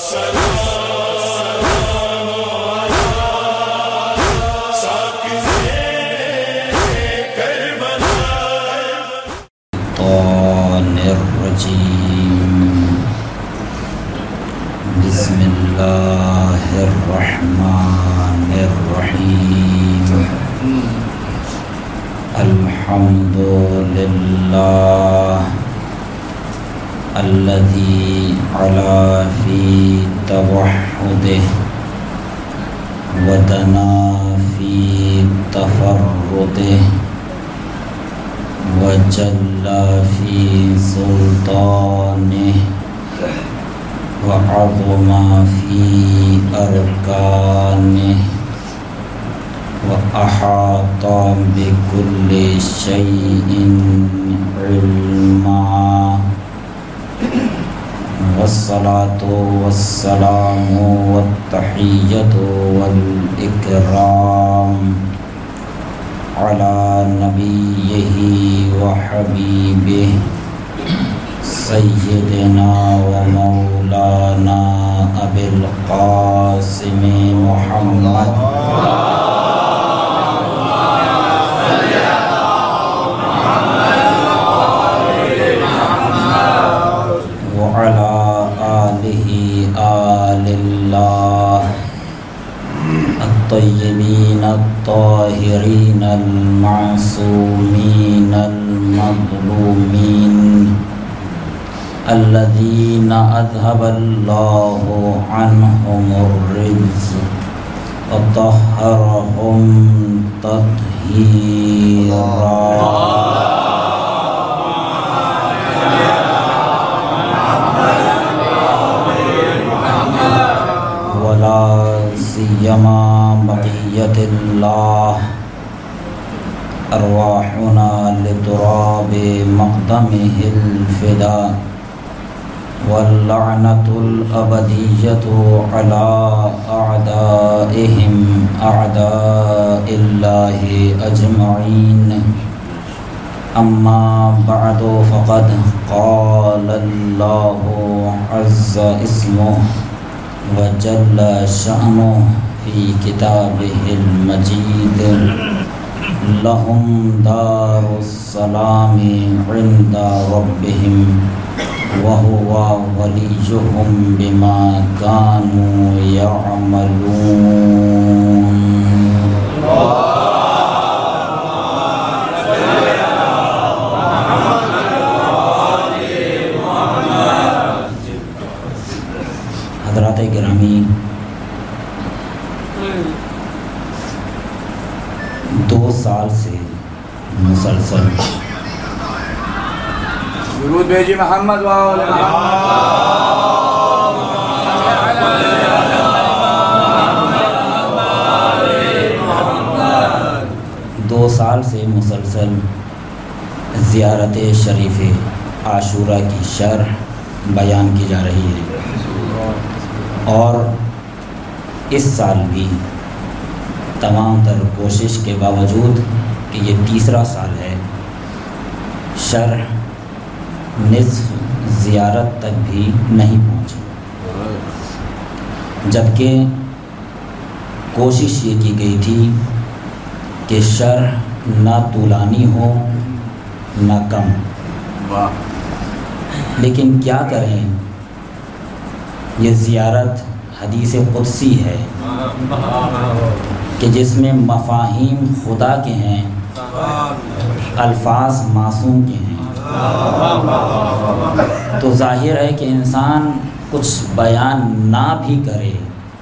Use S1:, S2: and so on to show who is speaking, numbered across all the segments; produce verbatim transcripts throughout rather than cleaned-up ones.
S1: بسم اللہ الرحمن الرحیم الحمد للہ الذی علا فی توحدہ ودنا فی تفردہ وجل فی سلطانہ وعظم فی ارکانہ وأحاط بكل شيء علما والصلاة والسلام والتحية والإكرام على نبيه وحبيبه سيدنا ومولانا أبي القاسم محمد وعلى آله آل الله الطيبين الطاهرين المعصومين المظلومين الذين أذهب الله عنهم الرجس وطهرهم تطهيرا ولا سيما بقية الله أرواحنا لتراب مقدمه الفداء واللعنة الأبدية على أعدائهم أعداء الله أجمعين أما بعد فقد قال الله عز اسمه وجل شأنه في كتابه المجيد لهم دار السلام عند ربهم وهو وليهم بما كانوا يعملون حضرات گرامی، دو سال سے مسلسل
S2: درود بھیجی محمد وآل محمد
S1: دو سال سے مسلسل زیارت شریف عاشورہ کی شرح بیان کی جا رہی ہے، اور اس سال بھی تمام تر کوشش کے باوجود کہ یہ تیسرا سال ہے، شرح نصف زیارت تک بھی نہیں پہنچی، جبکہ کوشش یہ کی گئی تھی کہ شرح نہ طولانی ہو نہ کم، لیکن کیا کریں، یہ زیارت حدیث قدسی ہے کہ جس میں مفاہیم خدا کے ہیں، الفاظ معصوم کے ہیں، تو ظاہر ہے کہ انسان کچھ بیان نہ بھی کرے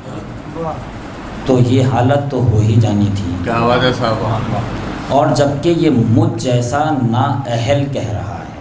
S1: تو یہ حالت تو ہو ہی جانی تھی، اور جبکہ یہ مجھ جیسا نااہل کہہ رہا ہے،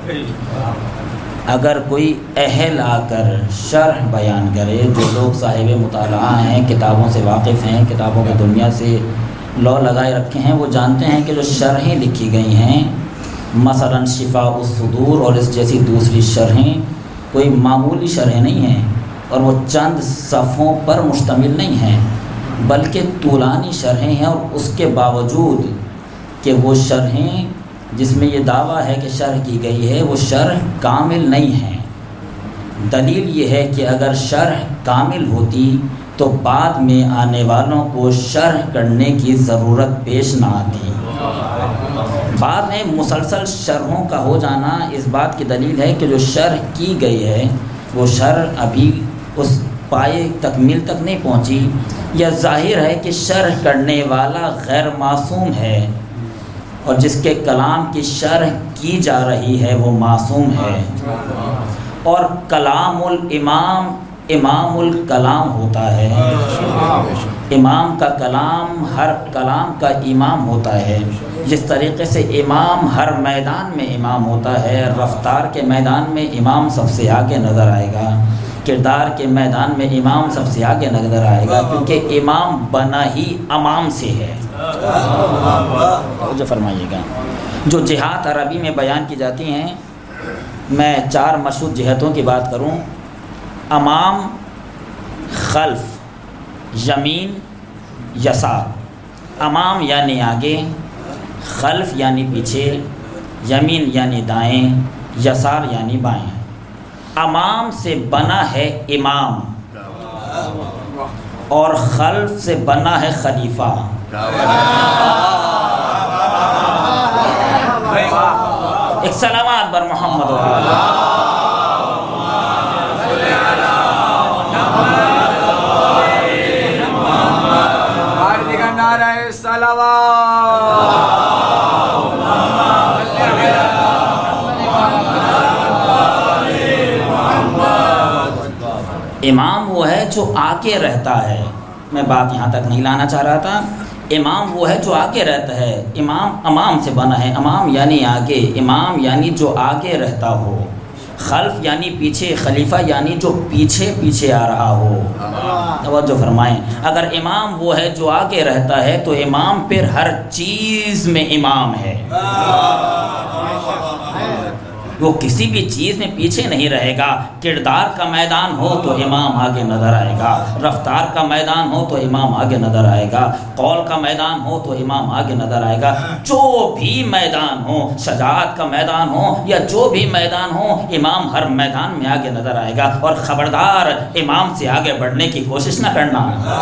S1: اگر کوئی اہل آ کر شرح بیان کرے، جو لوگ صاحب مطالعہ ہیں، کتابوں سے واقف ہیں، کتابوں کی دنیا سے لو لگائے رکھے ہیں، وہ جانتے ہیں کہ جو شرحیں لکھی گئی ہیں، مثلا شفاء الصدور اور اس جیسی دوسری شرحیں کوئی معمولی شرحیں نہیں ہیں، اور وہ چند صفحوں پر مشتمل نہیں ہیں، بلکہ طولانی شرحیں ہیں، اور اس کے باوجود کہ وہ شرحیں جس میں یہ دعویٰ ہے کہ شرح کی گئی ہے، وہ شرح کامل نہیں ہیں، دلیل یہ ہے کہ اگر شرح کامل ہوتی تو بعد میں آنے والوں کو شرح کرنے کی ضرورت پیش نہ آتی۔ بعد میں مسلسل شرحوں کا ہو جانا اس بات کی دلیل ہے کہ جو شرح کی گئی ہے وہ شرح ابھی اس پائے تکمیل تک نہیں پہنچی، یا ظاہر ہے کہ شرح کرنے والا غیر معصوم ہے اور جس کے کلام کی شرح کی جا رہی ہے وہ معصوم ہے۔ اور کلام الامام امام الکلام ہوتا ہے، امام کا کلام ہر کلام کا امام ہوتا ہے۔ جس طریقے سے امام ہر میدان میں امام ہوتا ہے، رفتار کے میدان میں امام سب سے آگے نظر آئے گا، کردار کے میدان میں امام سب سے آگے نظر آئے گا، کیونکہ امام بنا ہی امام سے ہے۔ جو فرمائیے گا جو جہات عربی میں بیان کی جاتی ہیں، میں چار مشہور جہتوں کی بات کروں: امام، خلف، یمین، یسار۔ امام یعنی آگے، خلف یعنی پیچھے، یمین یعنی دائیں، یسار یعنی بائیں۔ امام سے بنا ہے امام اور خلف سے بنا ہے خلیفہ۔ ایک سلامات بر محمد و امام وہ ہے جو آگے رہتا ہے۔ میں بات یہاں تک نہیں لانا چاہ رہا تھا۔ امام وہ ہے جو آگے رہتا ہے۔ امام امام سے بنا ہے، امام یعنی آگے، امام یعنی جو آگے رہتا ہو، خلف یعنی پیچھے، خلیفہ یعنی جو پیچھے پیچھے آ رہا ہو۔ توجہ فرمائیں، اگر امام وہ ہے جو آگے رہتا ہے تو امام پھر ہر چیز میں امام ہے۔ وہ کسی بھی چیز میں پیچھے نہیں رہے گا۔ کردار کا میدان ہو تو امام آگے نظر آئے گا، رفتار کا میدان ہو تو امام آگے نظر آئے گا، قول کا میدان ہو تو امام آگے نظر آئے گا۔ جو بھی میدان ہو، شجاعت کا میدان ہو یا جو بھی میدان ہو، امام ہر میدان میں آگے نظر آئے گا۔ اور خبردار امام سے آگے بڑھنے کی کوشش نہ کرنا،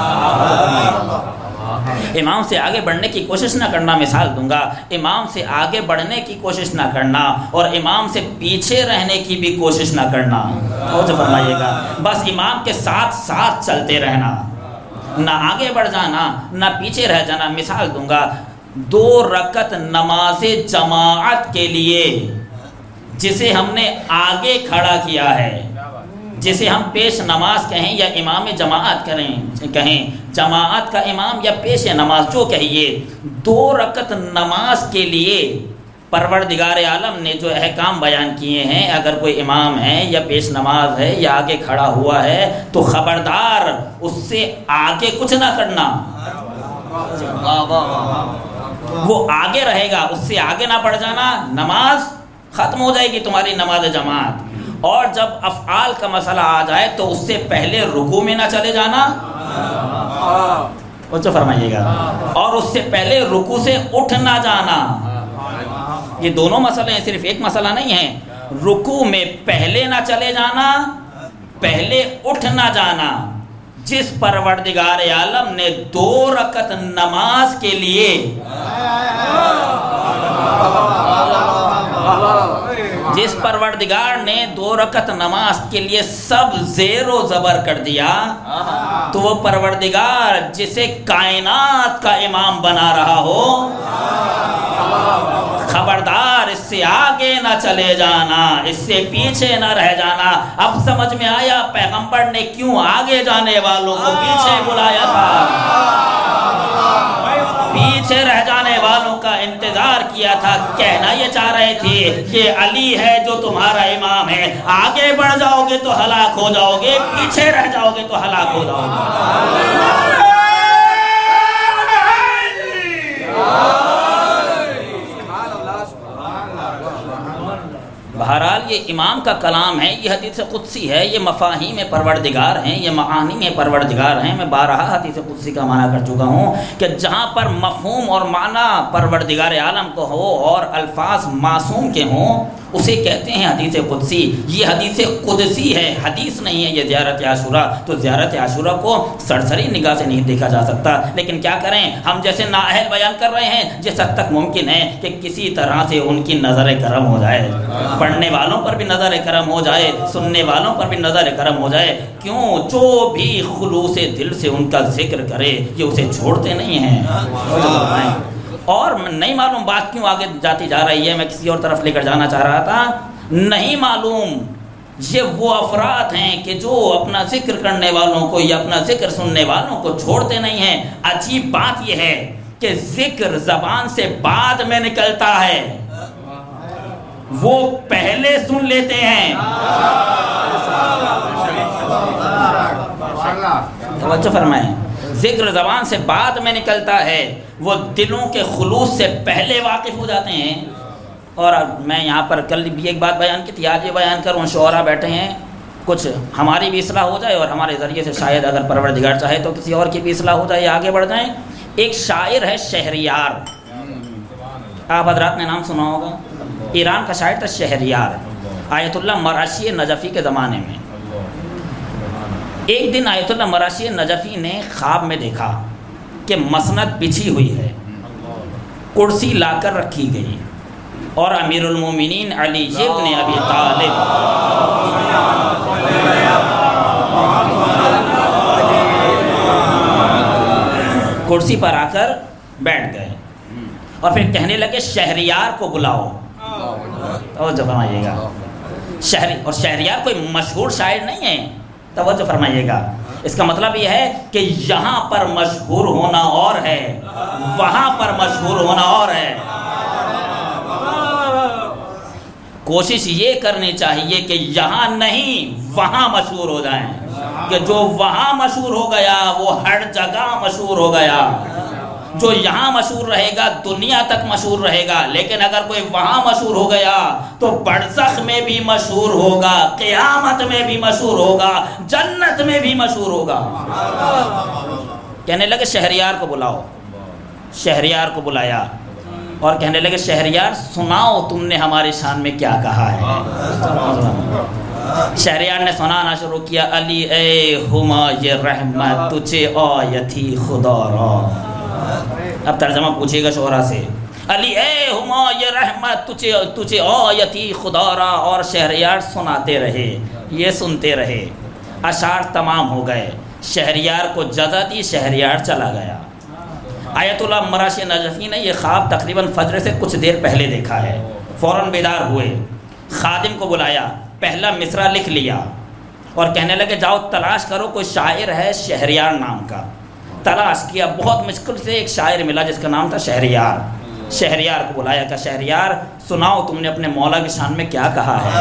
S1: امام سے آگے بڑھنے کی کوشش نہ کرنا۔ مثال دوں گا، امام سے آگے بڑھنے کی کوشش نہ کرنا اور امام سے پیچھے رہنے کی بھی کوشش نہ کرنا۔ توجہ فرمائیے گا، بس امام کے ساتھ ساتھ چلتے رہنا، نہ آگے بڑھ جانا نہ پیچھے رہ جانا۔ مثال دوں گا، دو رکعت نماز جماعت کے لیے جسے ہم نے آگے کھڑا کیا ہے، جسے ہم پیش نماز کہیں یا امام جماعت کریں کہیں، جماعت کا امام یا پیش نماز جو کہیے، دو رکعت نماز کے لیے پروردگار عالم نے جو احکام بیان کیے ہیں، اگر کوئی امام ہے یا پیش نماز ہے یا آگے کھڑا ہوا ہے تو خبردار اس سے آگے کچھ نہ کرنا۔ وہ آگے رہے گا، اس سے آگے نہ بڑھ جانا، نماز ختم ہو جائے گی تمہاری نماز جماعت۔ اور جب افعال کا مسئلہ آ جائے تو اس سے پہلے رکوع میں نہ چلے جانا، توجہ فرمائیے گا، اور اس سے پہلے رکوع سے اٹھ نہ جانا۔ یہ دونوں مسئلے ہیں، صرف ایک مسئلہ نہیں ہے۔ رکوع میں پہلے نہ چلے جانا، پہلے اٹھ نہ جانا۔ جس پروردگار عالم نے دو رکعت نماز کے لیے جس پروردگار نے دو رکعت نماز کے لیے سب زیر و زبر کر دیا، تو وہ پروردگار جسے کائنات کا امام بنا رہا ہو، خبردار اس سے آگے نہ چلے جانا، اس سے پیچھے نہ رہ جانا۔ اب سمجھ میں آیا پیغمبر نے کیوں آگے جانے والوں کو پیچھے بلایا تھا، پیچھے رہ جانے والوں کا انتظار کیا تھا۔ کہنا یہ چاہ رہے تھے کہ علی ہے جو تمہارا امام ہے، آگے بڑھ جاؤ گے تو ہلاک ہو جاؤ گے، پیچھے رہ جاؤ گے تو ہلاک ہو جاؤ گے۔ بہرحال بہرحال یہ امام کا کلام ہے، یہ حدیث قدسی ہے، یہ مفاہیم پروردگار ہیں، یہ معانی پروردگار ہیں۔ میں بارہا حدیث قدسی کا معنی کر چکا ہوں کہ جہاں پر مفہوم اور معنی پروردگار عالم کو ہو اور الفاظ معصوم کے ہوں اسے کہتے ہیں حدیث قدسی۔ یہ حدیث قدسی ہے، حدیث نہیں ہے یہ زیارت عاشوراء۔ تو زیارت عاشوراء کو سرسری نگاہ سے نہیں دیکھا جا سکتا، لیکن کیا کریں، ہم جیسے نااہل بیان کر رہے ہیں جس حد تک ممکن ہے کہ کسی طرح سے ان کی نظر کرم ہو جائے، پڑھنے والوں پر بھی نظر کرم ہو جائے، سننے والوں پر بھی نظر کرم ہو جائے۔ کیوں؟ جو بھی خلوص دل سے ان کا ذکر کرے یہ اسے چھوڑتے نہیں ہیں۔ اور نہیں معلوم بات کیوں آگے جاتی جا رہی ہے، میں کسی اور طرف لے کر جانا چاہ رہا تھا۔ نہیں معلوم یہ وہ افراد ہیں کہ جو اپنا ذکر کرنے والوں کو یا اپنا ذکر سننے والوں کو چھوڑتے نہیں ہیں۔ عجیب بات یہ ہے کہ ذکر زبان سے بعد میں نکلتا ہے، وہ پہلے سن لیتے ہیں۔ توجہ فرمائیں، ذکر زبان سے بعد میں نکلتا ہے، وہ دلوں کے خلوص سے پہلے واقف ہو جاتے ہیں۔ اور میں یہاں پر کل بھی ایک بات بیان کی تھی، آج یہ بیان کروں، شعراء بیٹھے ہیں، کچھ ہماری بھی اصلاح ہو جائے اور ہمارے ذریعے سے شاید اگر پروردگار چاہے تو کسی اور کی بھی اصلاح ہو جائے، آگے بڑھ جائیں۔ ایک شاعر ہے شہریار، آپ حضرات نے نام سنا ہوگا، ایران کا شاعر تھا شہریار، آیت اللہ مراشی نجفی کے زمانے میں۔ ایک دن آیت اللہ مراشی نجفی نے خواب میں دیکھا کہ مسند بچھی ہوئی ہے، کرسی لا کر رکھی گئی اور امیر المومنین علی ابن ابی طالب کرسی پر آ کر بیٹھ گئے اور پھر کہنے لگے شہریار کو بلاؤ۔ توجہ فرمائیے گا، شہری اور شہریار کوئی مشہور شاعر نہیں ہے، توجہ فرمائیے گا۔ اس کا مطلب یہ ہے کہ یہاں پر مشہور ہونا اور ہے، وہاں پر مشہور ہونا اور ہے۔ کوشش یہ کرنی چاہیے کہ یہاں نہیں وہاں مشہور ہو جائیں، کہ جو وہاں مشہور ہو گیا وہ ہر جگہ مشہور ہو گیا۔ جو یہاں مشہور رہے گا دنیا تک مشہور رہے گا، لیکن اگر کوئی وہاں مشہور ہو گیا تو برزخ میں بھی مشہور ہوگا، قیامت میں بھی مشہور ہوگا، جنت میں بھی مشہور ہوگا۔ کہنے لگے شہریار کو بلاؤ، شہریار کو بلایا اور کہنے لگے شہریار سناؤ تم نے ہمارے شان میں کیا کہا ہے۔ شہریار نے سنانا شروع کیا، علی اے ہما یہ رحمت تجھے آیتی خدا را۔ اب ترجمہ پوچھے گا شعرا سے، علی اے ہما یہ رحمت تجھے تجھے آیتی خدا را، اور شہریار سناتے رہے، یہ سنتے رہے، اشعار تمام ہو گئے، شہریار کو جزا دی، شہریار چلا گیا۔ آیت اللہ مراشی نجفی نے یہ خواب تقریباً فجر سے کچھ دیر پہلے دیکھا ہے، فوراً بیدار ہوئے، خادم کو بلایا، پہلا مصرع لکھ لیا اور کہنے لگے جاؤ تلاش کرو کوئی شاعر ہے شہریار نام کا۔ تلاش کیا، بہت مشکل سے ایک شاعر ملا جس کا نام تھا شہریار۔ شہریار کو بلایا کہ شہریار سناؤ تم نے اپنے مولا کی شان میں کیا کہا ہے۔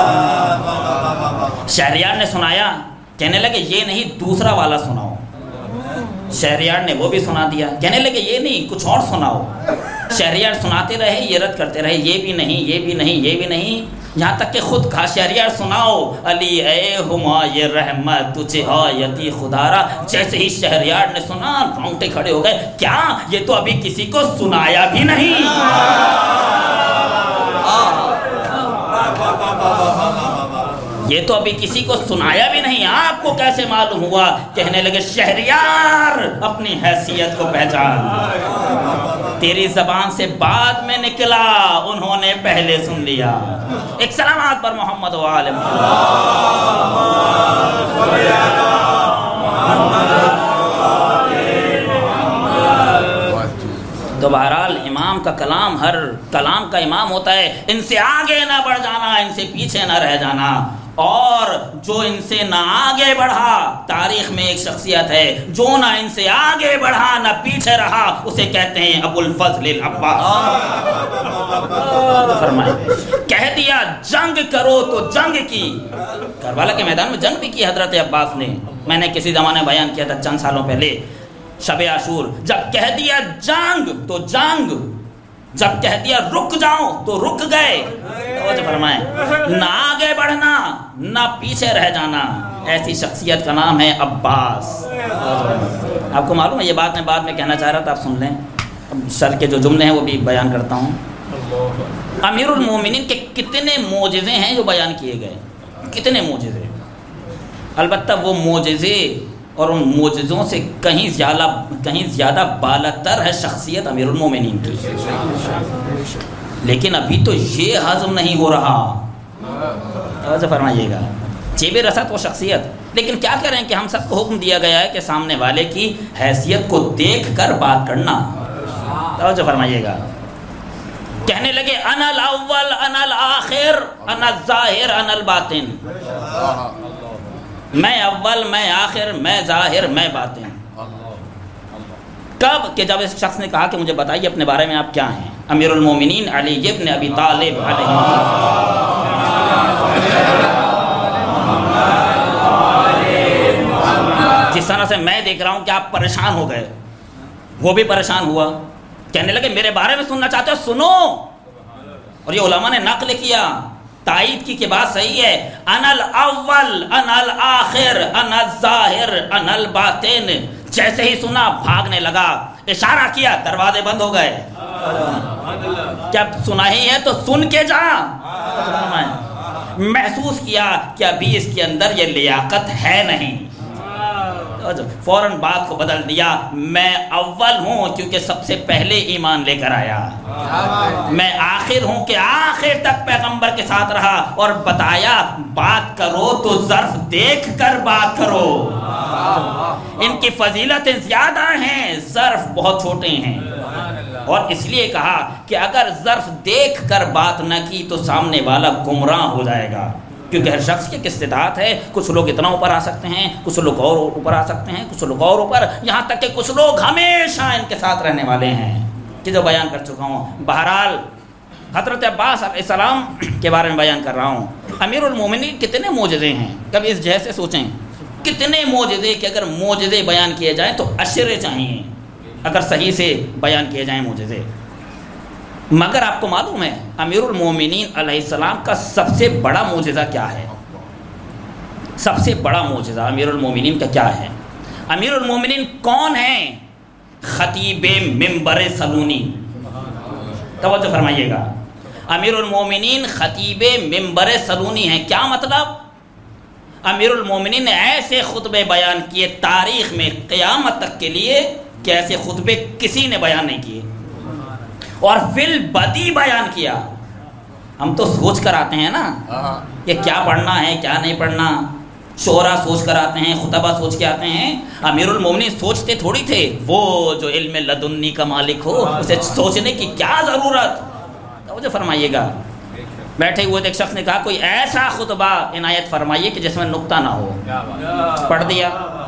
S1: شہریار نے سنایا، کہنے لگے یہ نہیں دوسرا والا سناؤ۔ شہریار نے وہ بھی سنا دیا، کہنے لگے یہ نہیں کچھ اور سناؤ۔ شہریار سناتے رہے، یہ رد کرتے رہے، یہ بھی نہیں یہ بھی نہیں یہ بھی نہیں، یہاں تک کہ خود کہا شہریار سناؤ، علی اے ہما یہ رحمت تجھے آیتی خدارا۔ جیسے ہی شہریار نے سنا رونگٹے کھڑے ہو گئے، کیا یہ تو ابھی کسی کو سنایا بھی نہیں۔ یہ تو ابھی کسی کو سنایا بھی نہیں، آپ کو کیسے معلوم ہوا؟ کہنے لگے شہریار اپنی حیثیت کو پہچان، تیری زبان سے بعد میں نکلا، انہوں نے پہلے سن لیا۔ ایک سلامات پر محمد و آل تو بہرحال امام کا کلام ہر کلام کا امام ہوتا ہے، ان سے آگے نہ بڑھ جانا، ان سے پیچھے نہ رہ جانا۔ اور جو ان سے نہ آگے بڑھا، تاریخ میں ایک شخصیت ہے جو نہ ان سے آگے بڑھا نہ پیچھے رہا، اسے کہتے ہیں ابو الفضل العباس۔ فرمائے کہہ دیا جنگ کرو تو جنگ کی، کربلا کے میدان میں جنگ بھی کی حضرت عباس نے، میں نے کسی زمانے بیان کیا تھا چند سالوں پہلے، شب عاشور، جب کہہ دیا جنگ تو جنگ، جب کہہ دیا رک جاؤ تو رک گئے۔ توجہ فرمائیں، نہ آگے بڑھنا نہ پیچھے رہ جانا، ایسی شخصیت کا نام ہے عباس۔ آپ کو معلوم ہے، یہ بات میں بعد میں کہنا چاہ رہا تھا، آپ سن لیں، شر کے جو جملے ہیں وہ بھی بیان کرتا ہوں۔ امیر المومنین کے کتنے معجزے ہیں جو بیان کیے گئے، کتنے معجزے، البتہ وہ معجزے اور ان معجزوں سے کہیں زیادہ کہیں زیادہ بالاتر ہے شخصیت امیر المومنین کی، لیکن ابھی تو یہ ہضم نہیں ہو رہا۔ توجہ فرمائیے گا، جیب رسد وہ شخصیت، لیکن کیا کریں کہ ہم سب کو حکم دیا گیا ہے کہ سامنے والے کی حیثیت کو دیکھ کر بات کرنا۔ توجہ فرمائیے گا، کہنے لگے انا الاول انا الاخر انا الظاہر انا الباطن، میں اول میں آخر میں ظاہر میں باطن۔ کب کہ جب اس شخص نے کہا کہ مجھے بتائیے اپنے بارے میں آپ کیا ہیں۔ امیر المومنین علی ابن ابی طالب علیہ جس طرح سے میں دیکھ رہا ہوں کہ آپ پریشان ہو گئے، وہ بھی پریشان ہوا، کہنے لگے میرے بارے میں سننا چاہتے ہو سنو۔ اور یہ علماء نے نقل کیا، تائید کی کہ بات صحیح ہے، انا الاول انا الاخر انا الظاہر انا الباطن۔ جیسے ہی سنا بھاگنے لگا، اشارہ کیا، دروازے بند ہو گئے۔ کیا سنا ہی ہے تو سن کے جا۔ محسوس کیا کہ ابھی اس کے اندر یہ لیاقت ہے نہیں، فوراً بات کو بدل دیا، میں اول ہوں کیونکہ سب سے پہلے ایمان لے کر آیا، میں آخر ہوں کہ آخر تک پیغمبر کے ساتھ رہا، اور بتایا بات کرو تو ظرف دیکھ کر بات کرو۔ ان کی فضیلتیں زیادہ ہیں، ظرف بہت چھوٹے ہیں، اور اس لیے کہا کہ اگر ظرف دیکھ کر بات نہ کی تو سامنے والا گمراہ ہو جائے گا، کیونکہ ہر شخص کی ایک استطاعت ہے، کچھ لوگ اتنا اوپر آ سکتے ہیں، کچھ لوگ اور اوپر آ سکتے ہیں، کچھ لوگ اور اوپر، یہاں تک کہ کچھ لوگ ہمیشہ ان کے ساتھ رہنے والے ہیں، کہ جو بیان کر چکا ہوں۔ بہرحال حضرت عباس علیہ السلام کے بارے میں بیان کر رہا ہوں۔ امیر المومنین کتنے معجزے ہیں، کبھی اس جہت سے سوچیں، کتنے معجزے کہ اگر معجزے بیان کیے جائیں تو اشرے چاہیے، اگر صحیح سے بیان کیے جائیں معجزے۔ مگر آپ کو معلوم ہے امیر المومنین علیہ السلام کا سب سے بڑا معجزہ کیا ہے؟ سب سے بڑا معجزہ امیر المومنین کا کیا ہے؟ امیر المومنین کون ہیں؟ خطیب منبر سلونی۔ توجہ فرمائیے گا، امیر المومنین خطیب منبر سلونی ہیں۔ کیا مطلب؟ امیر المومنین نے ایسے خطبے بیان کیے تاریخ میں قیامت تک کے لیے کہ ایسے خطبے کسی نے بیان نہیں کیے، اور فی البدی بیان کیا۔ ہم تو سوچ کر آتے ہیں نا کہ کیا پڑھنا ہے کیا نہیں پڑھنا، شعرا سوچ کر آتے ہیں، خطبہ سوچ کے آتے ہیں۔ امیر المومنین سوچتے تھوڑی تھے، وہ جو علم لدنی کا مالک ہو اسے سوچنے کی کیا ضرورت۔ توجہ فرمائیے گا، بیٹھے ہوئے ایک شخص نے کہا کوئی ایسا خطبہ عنایت فرمائیے کہ جس میں نقطہ نہ ہو، پڑھ دیا،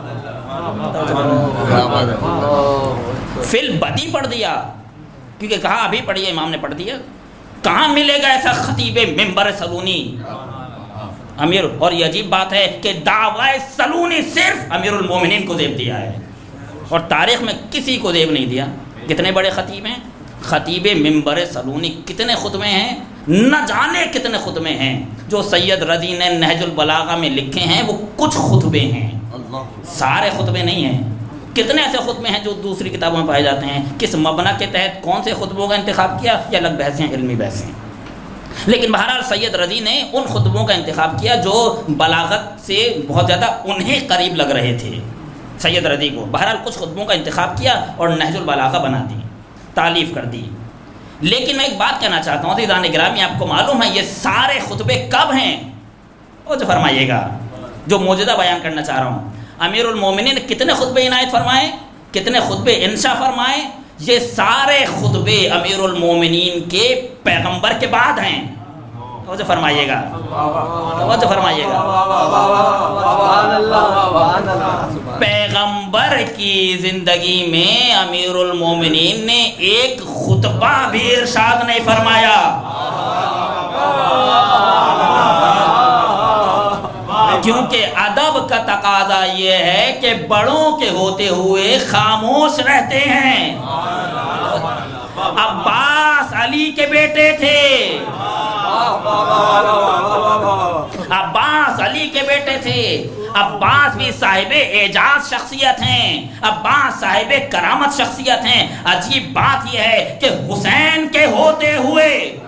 S1: فی البدی پڑھ دیا، کیونکہ کہا ابھی پڑھیے، امام نے پڑھ دیا۔ کہاں ملے گا ایسا خطیب منبر سلونی؟ امیر، اور یہ عجیب بات ہے کہ دعوی سلونی صرف امیر المومنین کو زیب دیا ہے، اور تاریخ میں کسی کو زیب نہیں دیا۔ کتنے بڑے خطیب ہیں، خطیب منبر سلونی، کتنے خطبے ہیں، نہ جانے کتنے خطبے ہیں جو سید رضی نے نہج البلاغہ میں لکھے ہیں، وہ کچھ خطبے ہیں، سارے خطبے نہیں ہیں۔ کتنے ایسے خطبے ہیں جو دوسری کتابوں میں پائے جاتے ہیں، کس مبنا کے تحت کون سے خطبوں کا انتخاب کیا، یہ الگ بحثیں، علمی بحثیں۔ لیکن بہرحال سید رضی نے ان خطبوں کا انتخاب کیا جو بلاغت سے بہت زیادہ انہیں قریب لگ رہے تھے، سید رضی کو۔ بہرحال کچھ خطبوں کا انتخاب کیا اور نہج البلاغہ بنا دی، تالیف کر دی۔ لیکن میں ایک بات کہنا چاہتا ہوں عزیزان گرامی، آپ کو معلوم ہے یہ سارے خطبے کب ہیں؟ وہ جو فرمائیے گا، جو موجودہ بیان کرنا چاہ رہا ہوں۔ امیر المومنین نے کتنے خطبے عنایت فرمائے، کتنے خطبے انشاء فرمائے؟ یہ سارے خطبے امیر المومنین کے پیغمبر کے بعد ہیں۔ توجہ فرمائیے گا، توجہ فرمائیے گا، پیغمبر کی زندگی میں امیر المومنین نے ایک خطبہ بھی ارشاد نہیں فرمایا۔ کیونکہ ادب کا تقاضا یہ ہے کہ بڑوں کے ہوتے ہوئے خاموش رہتے ہیں۔ عباس علی کے بیٹے تھے، عباس علی کے بیٹے تھے، عباس بھی صاحب اعجاز شخصیت ہیں، عباس صاحب کرامت شخصیت ہیں۔ عجیب بات یہ ہے کہ حسین کے ہوتے ہوئے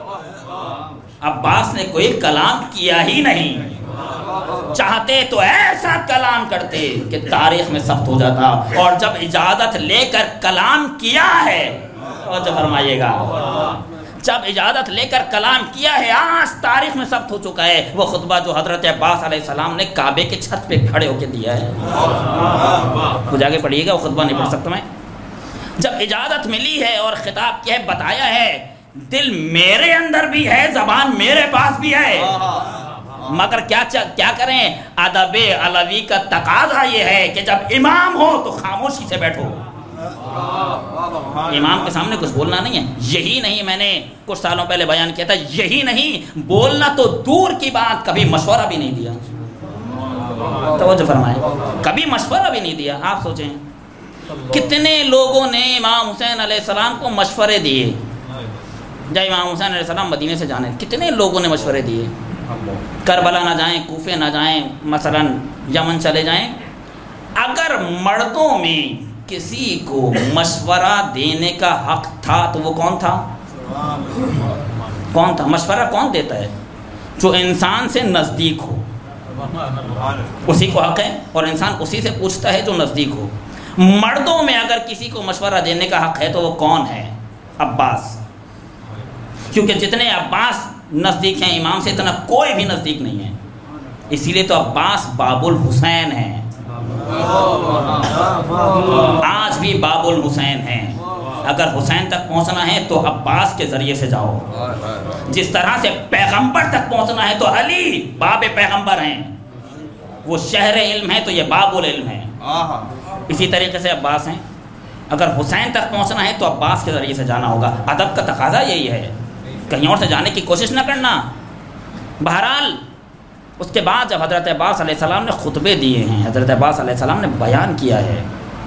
S1: عباس نے کوئی کلام کیا ہی نہیں، چاہتے تو ایسا کلام کرتے کہ تاریخ میں ثبت ہو جاتا، اور جب اجازت لے کر کلام کیا ہے، توجہ فرمائیے گا، جب اجازت لے کر کلام کیا ہے آج تاریخ میں ثبت ہو چکا ہے۔ وہ خطبہ جو حضرت عباس علیہ السلام نے کعبے کے چھت پہ کھڑے ہو کے دیا ہے، وہ جا کے پڑھیے گا، وہ خطبہ نہیں پڑھ سکتا میں۔ جب اجازت ملی ہے اور خطاب کیا ہے، بتایا ہے دل میرے اندر بھی ہے، زبان میرے پاس بھی ہے، مگر کیا کیا کریں، ادب علوی کا تقاضا یہ ہے کہ جب امام ہو تو خاموشی سے بیٹھو، امام کے سامنے کچھ بولنا نہیں ہے۔ یہی نہیں، میں نے کچھ سالوں پہلے بیان کیا تھا، یہی نہیں بولنا تو دور کی بات، کبھی مشورہ بھی نہیں دیا، توجہ فرمائیں، کبھی مشورہ بھی نہیں دیا۔ آپ سوچیں کتنے لوگوں نے امام حسین علیہ السلام کو مشورے دیے، جب امام حسین علیہ السلام مدینے سے جانے، کتنے لوگوں نے مشورے دیے، کربلا نہ جائیں، کوفے نہ جائیں، مثلا یمن چلے جائیں۔ اگر مردوں میں کسی کو مشورہ دینے کا حق تھا تو وہ کون تھا؟ کون تھا؟ مشورہ کون دیتا ہے؟ جو انسان سے نزدیک ہو، اسی کو حق ہے، اور انسان اسی سے پوچھتا ہے جو نزدیک ہو۔ مردوں میں اگر کسی کو مشورہ دینے کا حق ہے تو وہ کون ہے؟ عباس، کیونکہ جتنے عباس نزدیک ہیں امام سے اتنا کوئی بھی نزدیک نہیں ہے، اسی لیے تو عباس باب الحسین ہیں، آج بھی باب الحسین ہیں۔ اگر حسین تک پہنچنا ہے تو عباس کے ذریعے سے جاؤ، جس طرح سے پیغمبر تک پہنچنا ہے تو علی باب پیغمبر ہیں، وہ شہر علم ہے تو یہ باب العلم ہے، اسی طریقے سے عباس ہیں۔ اگر حسین تک پہنچنا ہے تو عباس کے ذریعے سے جانا ہوگا، ادب کا تقاضا یہی ہے، کہیں اور سے جانے کی کوشش نہ کرنا۔ بہرحال اس کے بعد جب حضرت عباس علیہ السلام نے خطبے دیے ہیں، حضرت عباس علیہ السلام نے بیان کیا ہے،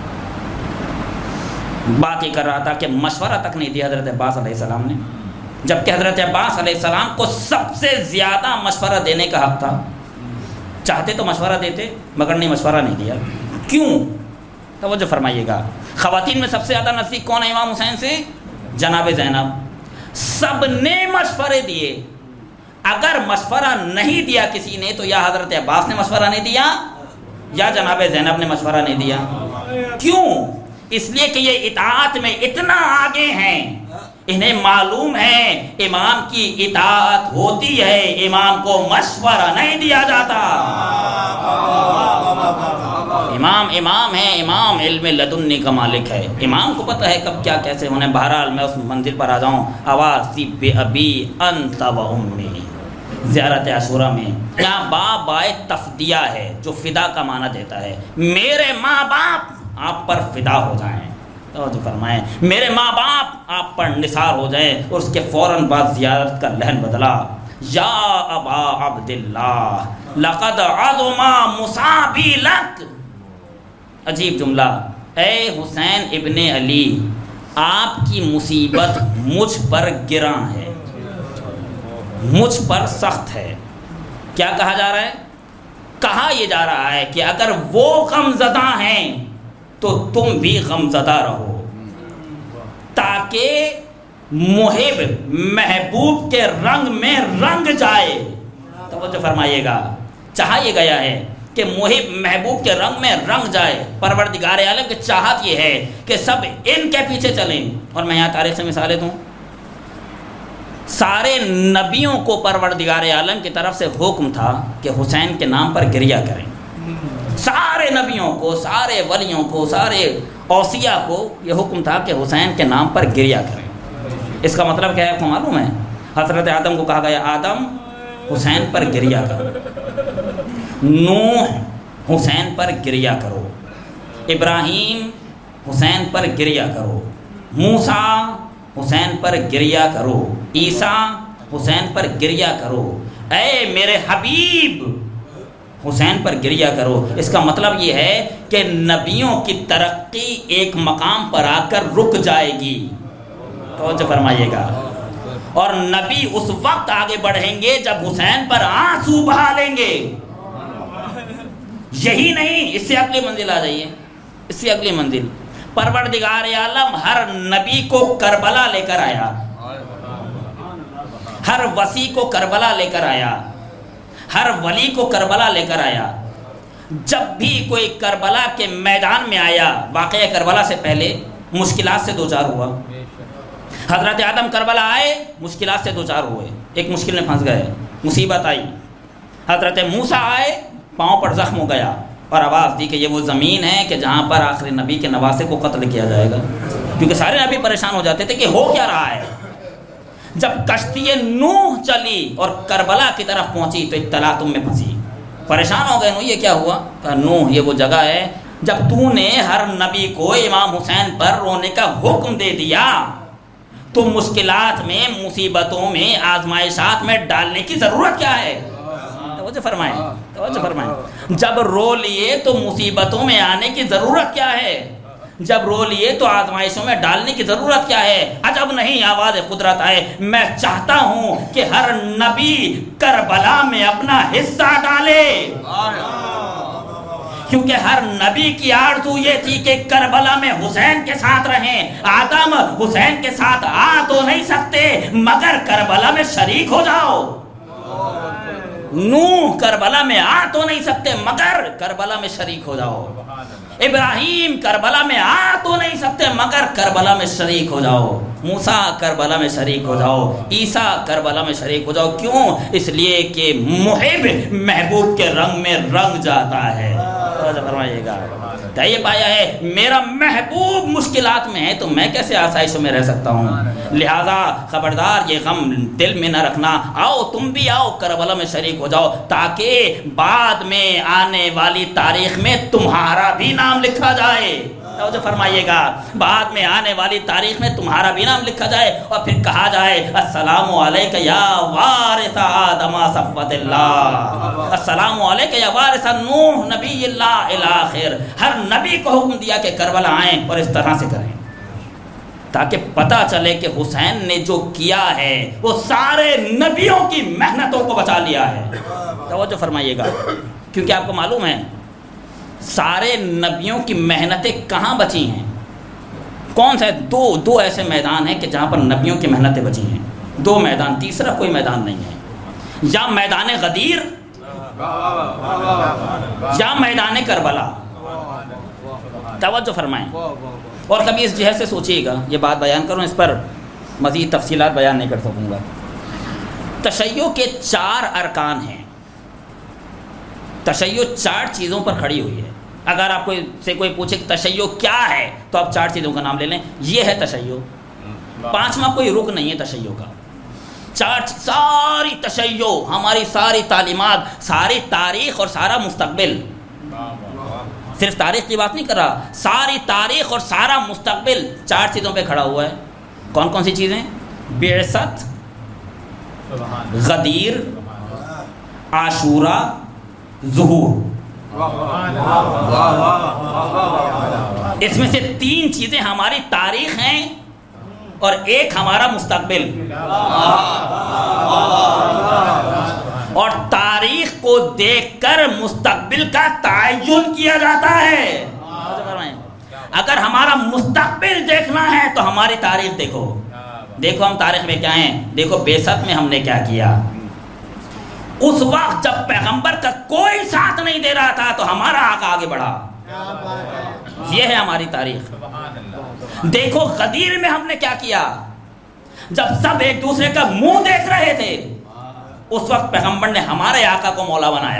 S1: بات یہ کر رہا تھا کہ مشورہ تک نہیں دیا حضرت عباس علیہ السلام نے، جبکہ حضرت عباس علیہ السلام کو سب سے زیادہ مشورہ دینے کا حق تھا، چاہتے تو مشورہ دیتے مگر نہیں، مشورہ نہیں دیا۔ کیوں؟ توجہ فرمائیے گا، خواتین میں سب سے زیادہ نزدیک کون ہے امام حسین سے؟ جناب زینب۔ سب نے مشورے دیے، اگر مشورہ نہیں دیا کسی نے تو یا حضرت عباس نے مشورہ نہیں دیا یا جناب زینب نے مشورہ نہیں دیا۔ کیوں؟ اس لیے کہ یہ اطاعت میں اتنا آگے ہیں، انہیں معلوم ہے امام کی اطاعت ہوتی ہے، امام کو مشورہ نہیں دیا جاتا۔ امام امام ہے، امام علم لدنی کا مالک ہے، امام کو پتہ ہے کب کیا کیسے ہونے۔ بہرحال میں اس منزل پر آ جاؤں، آواز بے ابی انت و امی، زیارت عاشورہ میں یہاں با بائے تفدیہ ہے جو فدا کا معنی دیتا ہے، میرے ماں باپ آپ پر فدا ہو جائیں، توجہ فرمائیں، میرے ماں باپ آپ پر نثار ہو جائیں۔ اور اس کے فوراً بعد زیارت کا لحن بدلا، یا ابا عبداللہ لقد عظم مصابی لک، عجیب جملہ، اے حسین ابن علی آپ کی مصیبت مجھ پر گراں ہے، مجھ پر سخت ہے۔ کیا کہا جا رہا ہے؟ کہا یہ جا رہا ہے کہ اگر وہ غم زدہ ہیں تو تم بھی غم زدہ رہو، تاکہ محب محبوب کے رنگ میں رنگ جائے۔ توجہ فرمائیے گا، چاہا یہ گیا ہے کہ محب محبوب کے رنگ میں رنگ جائے۔ پروردگار عالم کی چاہت یہ ہے کہ سب ان کے پیچھے چلیں۔ اور میں یہاں تاریخ سے مثالیں دوں، سارے نبیوں کو پروردگار عالم کی طرف سے حکم تھا کہ حسین کے نام پر گریہ کریں، سارے نبیوں کو، سارے ولیوں کو، سارے اوصیاء کو یہ حکم تھا کہ حسین کے نام پر گریہ کریں۔ اس کا مطلب کیا ہے آپ کو معلوم ہے؟ حضرت آدم کو کہا گیا آدم حسین پر گریہ کرو، نوح حسین پر گریہ کرو، ابراہیم حسین پر گریہ کرو، موسیٰ حسین پر گریہ کرو، عیسیٰ حسین پر گریہ کرو، اے میرے حبیب حسین پر گریہ کرو۔ اس کا مطلب یہ ہے کہ نبیوں کی ترقی ایک مقام پر آ کر رک جائے گی، توجہ فرمائیے گا، اور نبی اس وقت آگے بڑھیں گے جب حسین پر آنسو بہا لیں گے. یہی نہیں، اس سے اگلی منزل آ جائیے، اس سے اگلی منزل. پروردگار عالم ہر نبی کو کربلا لے کر آیا، ہر وصی کو کربلا لے کر آیا، ہر ولی کو کربلا لے کر آیا. جب بھی کوئی کربلا کے میدان میں آیا، واقعہ کربلا سے پہلے مشکلات سے دوچار ہوا. حضرت آدم کربلا آئے، مشکلات سے دوچار ہوئے، ایک مشکل میں پھنس گئے، مصیبت آئی. حضرت موسیٰ آئے، پاؤں پر زخم ہو گیا اور آواز دی کہ یہ وہ زمین ہے کہ جہاں پر آخری نبی کے نواسے کو قتل کیا جائے گا. کیونکہ سارے نبی پریشان ہو جاتے تھے کہ ہو کیا رہا ہے. جب کشتی نوح چلی اور کربلا کی طرف پہنچی تو اطلاع تم میں پھنسی، پریشان ہو گئے. نوح یہ کیا ہوا؟ کہا نوح یہ وہ جگہ ہے جب تو نے ہر نبی کو امام حسین پر رونے کا حکم دے دیا تو مشکلات میں، مصیبتوں میں، آزمائشات میں ڈالنے کی ضرورت کیا ہے؟ توجہ فرمائیں، توجہ فرمائیں. جب رو لیے تو مصیبتوں میں آنے کی ضرورت کیا ہے؟ جب رو لیے تو آزمائشوں میں ڈالنے کی ضرورت کیا ہے؟ عجب نہیں آواز قدرت آئے. میں چاہتا ہوں کہ ہر نبی کربلا میں اپنا حصہ ڈالے، کیونکہ ہر نبی کی آرزو یہ تھی کہ کربلا میں حسین کے ساتھ رہیں. آدم حسین کے ساتھ آ تو نہیں سکتے مگر کربلا میں شریک ہو جاؤ. نوح کربلا میں آ تو نہیں سکتے مگر کربلا میں شریک ہو جاؤ. ابراہیم کربلا میں آ تو نہیں سکتے مگر کربلا میں شریک ہو جاؤ. موسیٰ کربلا میں شریک ہو جاؤ. عیسیٰ کربلا میں شریک ہو جاؤ. کیوں؟ اس لیے کہ محب محبوب کے رنگ میں رنگ جاتا ہے. فرمائیے گا کیا یہ پایا ہے میرا محبوب مشکلات میں ہے تو میں کیسے آسائشوں میں رہ سکتا ہوں؟ لہذا خبردار یہ غم دل میں نہ رکھنا. آؤ تم بھی آؤ کربلا میں شریک ہو جاؤ تاکہ بعد میں آنے والی تاریخ میں تمہارا بھی نام لکھا جائے. توجہ فرمائیے گا، بعد میں آنے والی تاریخ میں تمہارا بھی نام لکھا جائے اور پھر کہا جائے السلام علیک یا وارث آدم صفوت اللہ، السلام علیک یا وارث نوح نبی اللہ الی آخر. ہر نبی کو حکم دیا کہ کربلا آئیں اور اس طرح سے کریں تاکہ پتہ چلے کہ حسین نے جو کیا ہے وہ سارے نبیوں کی محنتوں کو بچا لیا ہے. توجہ فرمائیے گا، کیونکہ آپ کو معلوم ہے سارے نبیوں کی محنتیں کہاں بچی ہیں؟ کون سے دو دو ایسے میدان ہیں کہ جہاں پر نبیوں کی محنتیں بچی ہیں. دو میدان، تیسرا کوئی میدان نہیں ہے. یا میدان غدیر یا میدان کربلا. توجہ فرمائیں اور کبھی اس جہت سے سوچیے گا. یہ بات بیان کروں، اس پر مزید تفصیلات بیان نہیں کر سکوں گا. تشیع کے چار ارکان ہیں. تشیع چار چیزوں پر کھڑی ہوئی ہے. اگر آپ کو سے کوئی پوچھے کہ تشیع کیا ہے تو آپ چار چیزوں کا نام لے لیں. یہ ہے تشیع. پانچواں کوئی رکن نہیں ہے تشیع کا. چار ساری تشیع، ہماری ساری تعلیمات، ساری تاریخ اور سارا مستقبل، صرف تاریخ کی بات نہیں کر رہا، ساری تاریخ اور سارا مستقبل چار چیزوں پہ کھڑا ہوا ہے. کون کون سی چیزیں؟ بعثت، غدیر، عاشورہ، ظہور. اس میں سے تین چیزیں ہماری تاریخ ہیں اور ایک ہمارا مستقبل. اور تاریخ کو دیکھ کر مستقبل کا تعین کیا جاتا ہے. اگر ہمارا مستقبل دیکھنا ہے تو ہماری تاریخ دیکھو. دیکھو ہم تاریخ میں کیا ہیں، دیکھو بعثت میں ہم نے کیا کیا. اس وقت جب پیغمبر کا کوئی ساتھ نہیں دے رہا تھا تو ہمارا آقا آگے بڑھا. یہ ہے ہماری تاریخ. دیکھو غدیر میں ہم نے کیا کیا. جب سب ایک دوسرے کا منہ دیکھ رہے تھے اس وقت پیغمبر نے ہمارے آقا کو مولا بنایا.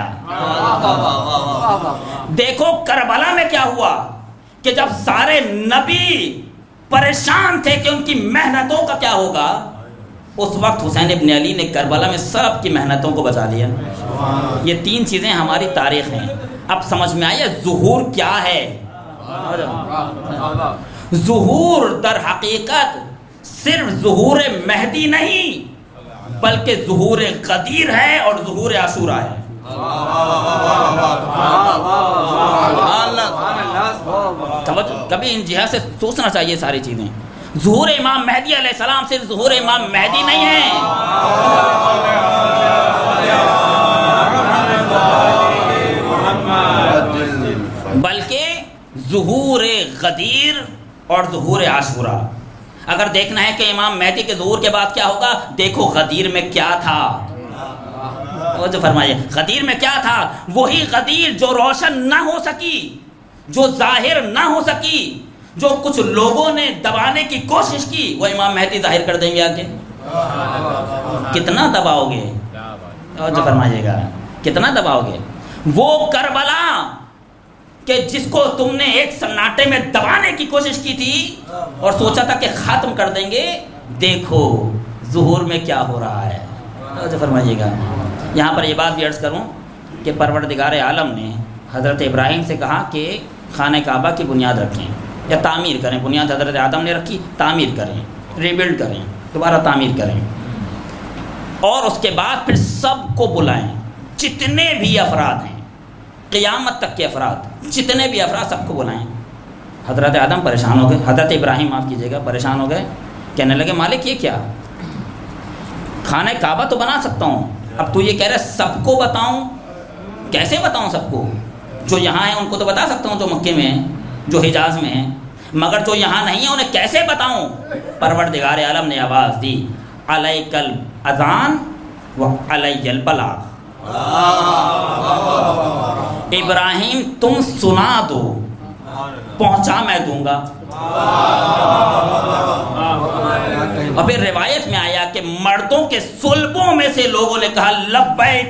S1: دیکھو کربلا میں کیا ہوا کہ جب سارے نبی پریشان تھے کہ ان کی محنتوں کا کیا ہوگا، اس وقت حسین ابن علی نے کربلا میں سب کی محنتوں کو بچا لیا. یہ تین چیزیں ہماری تاریخ ہیں. اب سمجھ میں آئی ظہور کیا ہے. ظہور در حقیقت صرف ظہور مہدی نہیں بلکہ ظہور غدیر ہے اور ظہور عاشورہ ہے. کبھی ان جہت سے سوچنا چاہیے ساری چیزیں. ظہور امام مہدی علیہ السلام صرف ظہور امام مہدی نہیں ہے، بلکہ ظہور غدیر اور ظہور عاشورہ۔ اگر دیکھنا ہے کہ امام مہدی کے ظہور کے بعد کیا ہوگا، دیکھو غدیر میں کیا تھا، وہ جو فرمائیے غدیر میں کیا تھا، وہی غدیر جو روشن نہ ہو سکی، جو ظاہر نہ ہو سکی، جو کچھ لوگوں نے دبانے کی کوشش کی، وہ امام مہدی ظاہر کر دیں گے آگے۔ کتنا دباؤ گے، جو فرمائیے گا کتنا دباؤ گے، وہ کربلا کہ جس کو تم نے ایک سناٹے میں دبانے کی کوشش کی تھی اور سوچا تھا کہ ختم کر دیں گے، دیکھو ظہور میں کیا ہو رہا ہے، جو فرمائیے گا۔ یہاں پر یہ بات بھی عرض کروں کہ پروردگار عالم نے حضرت ابراہیم سے کہا کہ خانہ کعبہ کی بنیاد رکھیں یا تعمیر کریں، بنیاد حضرت آدم نے رکھی، تعمیر کریں، ریبلڈ کریں، دوبارہ تعمیر کریں، اور اس کے بعد پھر سب کو بلائیں، جتنے بھی افراد ہیں، قیامت تک کے افراد، جتنے بھی افراد سب کو بلائیں۔ حضرت آدم پریشان ہو گئے، حضرت ابراہیم معاف کیجیے گا پریشان ہو گئے، کہنے لگے مالک یہ کیا، خانہ کعبہ تو بنا سکتا ہوں، اب تو یہ کہہ رہے سب کو بتاؤں، کیسے بتاؤں سب کو، جو یہاں ہیں ان کو تو بتا سکتا ہوں جو مکے میں ہیں، جو حجاز میں ہیں، مگر جو یہاں نہیں ہیں انہیں کیسے بتاؤں؟ پروردگار عالم نے آواز دی، علیک الاذان و علی البلاغ، ابراہیم تم سنا دو، پہنچا میں دوں گا۔ اور پھر روایت میں آیا کہ مردوں کے صلبوں میں سے لوگوں نے کہا لبیک،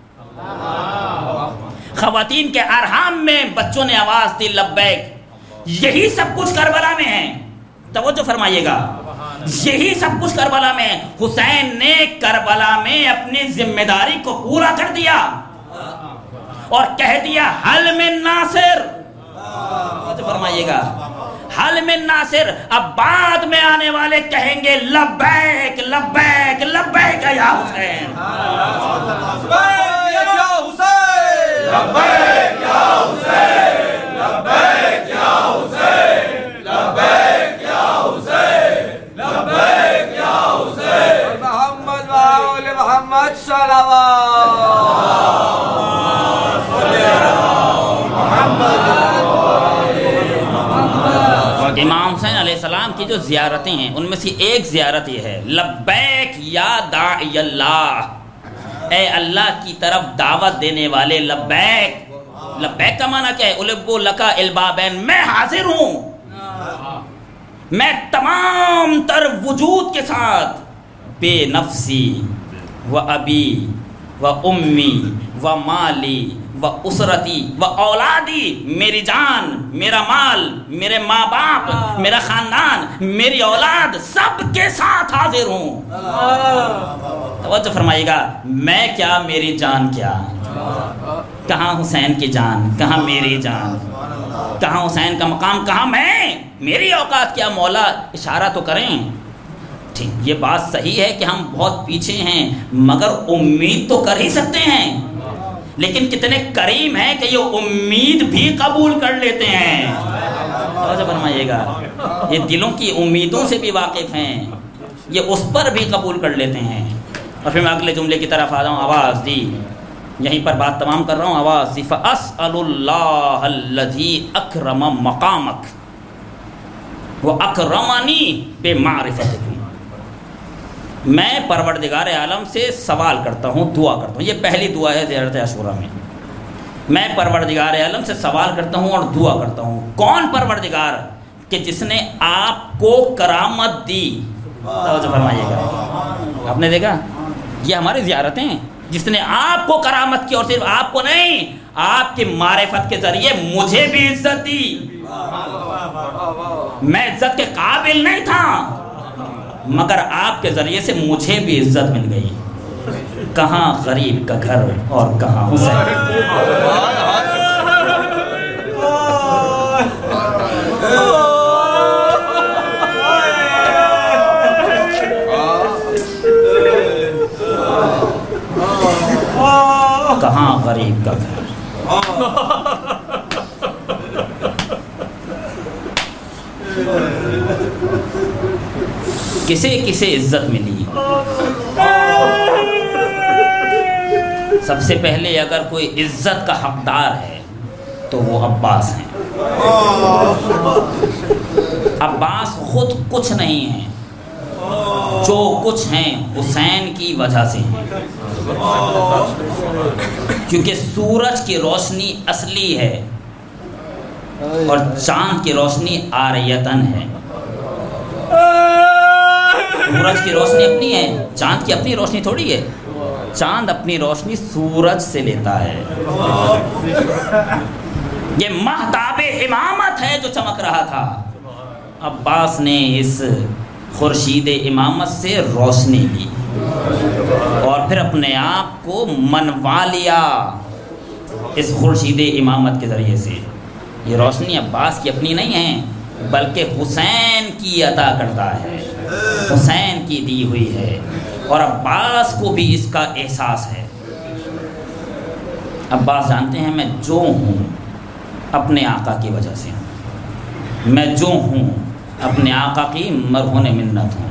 S1: خواتین کے ارحام میں بچوں نے آواز دی لبیک۔ یہی سب کچھ کربلا میں ہے، توجہ فرمائیے گا، یہی سب کچھ کربلا میں ہے۔ حسین نے کربلا میں اپنی ذمہ داری کو پورا کر دیا اور کہہ دیا حل من ناصر، توجہ فرمائیے گا، حل من ناصر۔ اب بعد میں آنے والے کہیں گے لبیک لبیک لبیک یا حسین،
S2: لبیک یا حسین، لبیک یا حسین، لبیک یا حسین، لبیک یا حسین، لبیک یا حسین، محمد و آل محمد صلوات
S1: امام حسین علیہ السلام کی جو زیارتیں ہیں ان میں سے ایک زیارت یہ ہے لبیک یا داعی اللہ، اے اللہ کی طرف دعوت دینے والے، لبیک۔ لبیک کا معنی کیا ہے؟ البو لکا البابین، میں حاضر ہوں، میں تمام تر وجود کے ساتھ، بے نفسی و ابی و امی و مالی و اسرتی و اولادی، میری جان، میرا مال، میرے ماں باپ، میرا خاندان، میری اولاد، سب کے ساتھ حاضر ہوں۔ توجہ فرمائیے گا، میں کیا، میری جان کیا، کہاں حسین کی جان، کہاں میری جان، کہاں حسین کا مقام، کہاں میں، میری اوقات کیا، مولا اشارہ تو کریں۔ ٹھیک، یہ بات صحیح ہے کہ ہم بہت پیچھے ہیں، مگر امید تو کر ہی سکتے ہیں، لیکن کتنے کریم ہیں کہ یہ امید بھی قبول کر لیتے ہیں۔ توجہ فرمائیے گا، یہ دلوں کی امیدوں سے بھی واقف ہیں، یہ اس پر بھی قبول کر لیتے ہیں۔ اور پھر میں اگلے جملے کی طرف آ جاؤں، آواز دی، یہیں پر بات تمام کر رہا ہوں، آواز دی، فَأَسْأَلُ اللَّهَ الَّذِي أَكْرَمَ مَقَامَكَ وَأَكْرَمَنِي بِمَعْرِفَتِكُمْ، میں پروردگار عالم سے سوال کرتا ہوں، دعا کرتا ہوں، یہ پہلی دعا ہے زیارت عاشورہ میں، میں پروردگار عالم سے سوال کرتا ہوں اور دعا کرتا ہوں۔ کون پروردگار؟ کہ جس نے آپ کو کرامت دی۔ توجہ فرمائیے گا، آپ نے دیکھا یہ ہماری زیارتیں ہیں، جس نے آپ کو کرامت کی، اور صرف آپ کو نہیں، آپ کی معرفت کے ذریعے مجھے بھی عزت دی۔ میں عزت کے قابل نہیں تھا، مگر آپ کے ذریعے سے مجھے بھی عزت مل گئی۔ کہاں غریب کا گھر اور کہاں حسین۔ کہاں غریب کا گھر۔ کسے کسے عزت ملی؟ سب سے پہلے اگر کوئی عزت کا حقدار ہے تو وہ عباس ہیں۔ عباس خود کچھ نہیں ہیں، جو کچھ ہیں حسین کی وجہ سے ہیں، کیونکہ سورج کی روشنی اصلی ہے اور چاند کی روشنی آریتن ہے۔ سورج کی روشنی اپنی ہے، چاند کی اپنی روشنی تھوڑی ہے، چاند اپنی روشنی سورج سے لیتا ہے۔ یہ مہتاب امامت ہے جو چمک رہا تھا، عباس نے اس خورشید امامت سے روشنی لی اور پھر اپنے آپ کو منوا لیا اس خورشید امامت کے ذریعے سے۔ یہ روشنی عباس کی اپنی نہیں ہے بلکہ حسین کی عطا کردہ ہے، حسین کی دی ہوئی ہے، اور عباس کو بھی اس کا احساس ہے۔ عباس جانتے ہیں میں جو ہوں اپنے آقا کی وجہ سے ہوں، میں جو ہوں اپنے آقا کی مرہون منت ہوں۔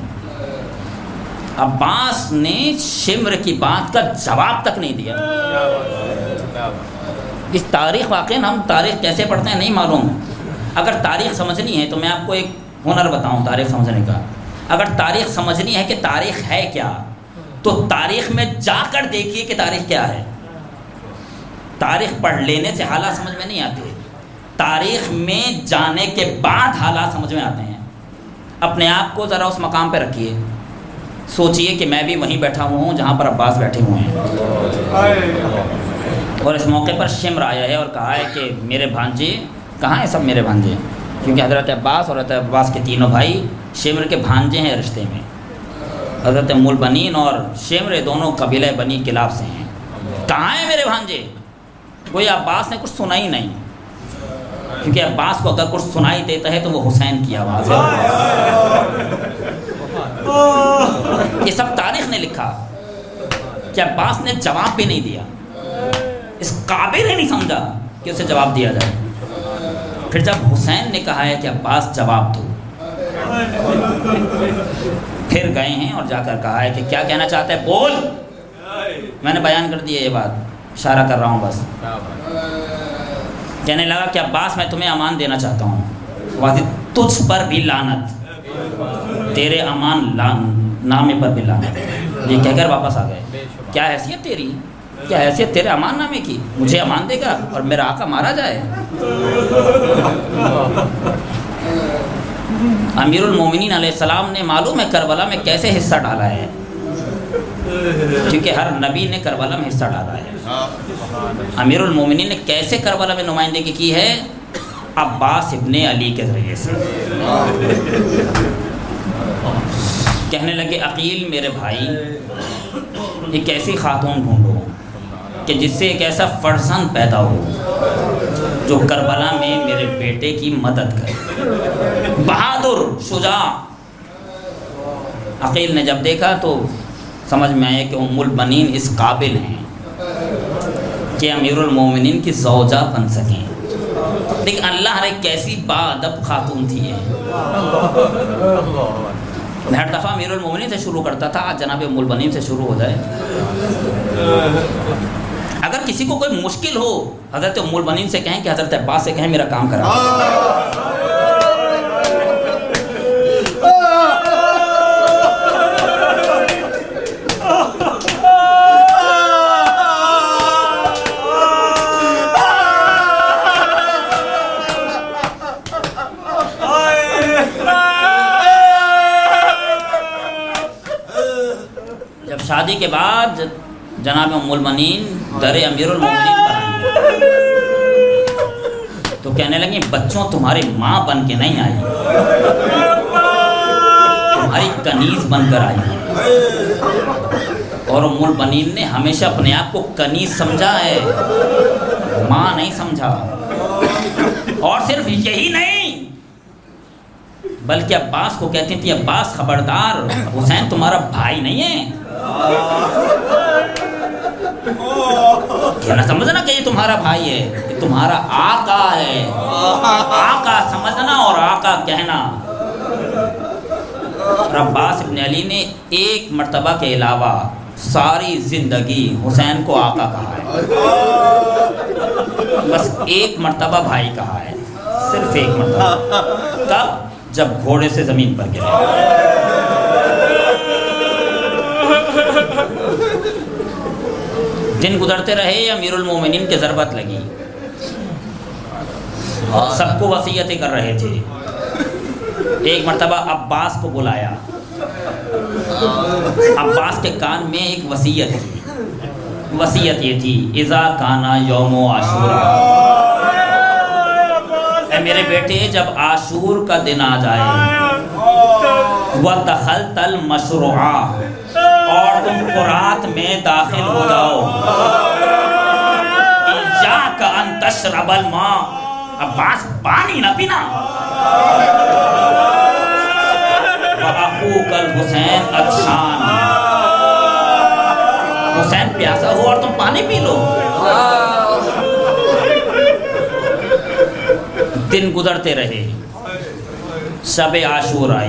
S1: عباس نے شمر کی بات کا جواب تک نہیں دیا۔ اس تاریخ واقعی ہم تاریخ کیسے پڑھتے ہیں نہیں معلوم۔ اگر تاریخ سمجھنی ہے تو میں آپ کو ایک ہنر بتاؤں تاریخ سمجھنے کا۔ اگر تاریخ سمجھنی ہے کہ تاریخ ہے کیا تو تاریخ میں جا کر دیکھیے کہ تاریخ کیا ہے۔ تاریخ پڑھ لینے سے حالات سمجھ میں نہیں آتے، تاریخ میں جانے کے بعد حالات سمجھ میں آتے ہیں۔ اپنے آپ کو ذرا اس مقام پہ رکھیے، سوچئے کہ میں بھی وہیں بیٹھا ہوا ہوں جہاں پر عباس بیٹھے ہوئے ہیں، اور اس موقع پر شمر آیا ہے اور کہا ہے کہ میرے بھانجے کہاں ہیں؟ سب میرے بھانجے، کیونکہ حضرت عباس اور حضرت عباس کے تینوں بھائی شمر کے بھانجے ہیں رشتے میں۔ حضرت ام البنین اور شمر دونوں قبیلہ بنی کلاب سے ہیں۔ کہاں ہیں میرے بھانجے؟ کوئی عباس نے کچھ سنا ہی نہیں، کیونکہ عباس کو اگر کچھ سنائی دیتا ہے تو وہ حسین کی آواز ہے۔ یہ سب تاریخ نے لکھا کہ عباس نے جواب بھی نہیں دیا، اس قابل ہی نہیں سمجھا کہ اسے جواب دیا جائے۔ پھر جب حسین نے کہا ہے کہ عباس جواب دو، پھر گئے ہیں اور جا کر کہا ہے کہ کیا کہنا چاہتا ہے بول۔ میں نے بیان کر دیا یہ بات، اشارہ کر رہا ہوں بس۔ کہنے لگا کہ عباس میں تمہیں امان دینا چاہتا ہوں، واضح تجھ پر بھی لعنت، تیرے امان لان نامے پر بھی لعنت۔ یہ کہہ کر واپس آ گئے۔ کیا حیثیت تیری، کیا حیثیت تیرے امان نامے کی؟ مجھے امان دے گا اور میرا آقا مارا جائے؟ امیر المومنین علیہ السلام نے معلوم ہے کربلا میں کیسے حصہ ڈالا ہے، کیونکہ ہر نبی نے کربلا میں حصہ ڈالا ہے۔ امیر المومنین نے کیسے کربلا میں نمائندگی کی ہے؟ عباس ابن علی کے ذریعے سے۔ کہنے لگے عقیل میرے بھائی، ایک ایسی خاتون ڈھونڈو کہ جس سے ایک ایسا فرزند پیدا ہو جو کربلا میں میرے بیٹے کی مدد کرے، بہادر شجاع۔ عقیل نے جب دیکھا تو سمجھ میں آیا کہ ام البنین اس قابل ہیں کہ امیر المومنین کی زوجہ بن سکیں۔ لیکن اللہ نے کیسی باادب خاتون تھی ہے۔ میں ہر دفعہ امیر المومنین سے شروع کرتا تھا، آج جناب ام البنین سے شروع ہو جائے۔ اگر کسی کو کوئی مشکل ہو حضرت ام البنین سے کہیں کہ حضرت عباس سے کہیں میرا کام کرا۔ جب شادی کے بعد جناب ام المنین در امیر المومنین پر آئی تو کہنے لگی بچوں تمہاری ماں بن کے نہیں آئی، تمہاری کنیز بن کر آئی ہے۔ اور ام البنین نے ہمیشہ اپنے آپ کو کنیز سمجھا ہے، ماں نہیں سمجھا۔ اور صرف یہی نہیں بلکہ عباس کو کہتی تھی عباس خبردار، حسین تمہارا بھائی نہیں ہے، کہنا سمجھنا کہ یہ تمہارا بھائی ہے، یہ تمہارا آقا ہے۔ آقا سمجھنا اور آقا کہنا۔ عباس ابن علی نے ایک مرتبہ کے علاوہ ساری زندگی حسین کو آقا کہا ہے، بس ایک مرتبہ بھائی کہا ہے، صرف ایک مرتبہ۔ کب؟ جب گھوڑے سے زمین پر گرے۔ دن گزرتے رہے، امیر المومنین کے ضربت لگی، سب کو وصیتیں کر رہے تھے۔ ایک مرتبہ عباس کو بلایا، عباس کے کان میں ایک وصیت تھی، وصیت یہ تھی اذا کانا یوم عاشورا، اے میرے بیٹے جب عاشور کا دن آ جائے، وَدَخَلْتَ الْمَشْرُعَ، اور تم فرات میں داخل ہو جاؤ، اِيَّاكَ أَن تَشْرَبَ الْمَاءَ، عباس پانی نہ پینا، وَأَخُوكَ الْحُسَيْنُ عَطْشَانٌ، حسین پیاسا ہو اور تم پانی پی لو۔ دن گزرتے رہے، شب عاشور آئی،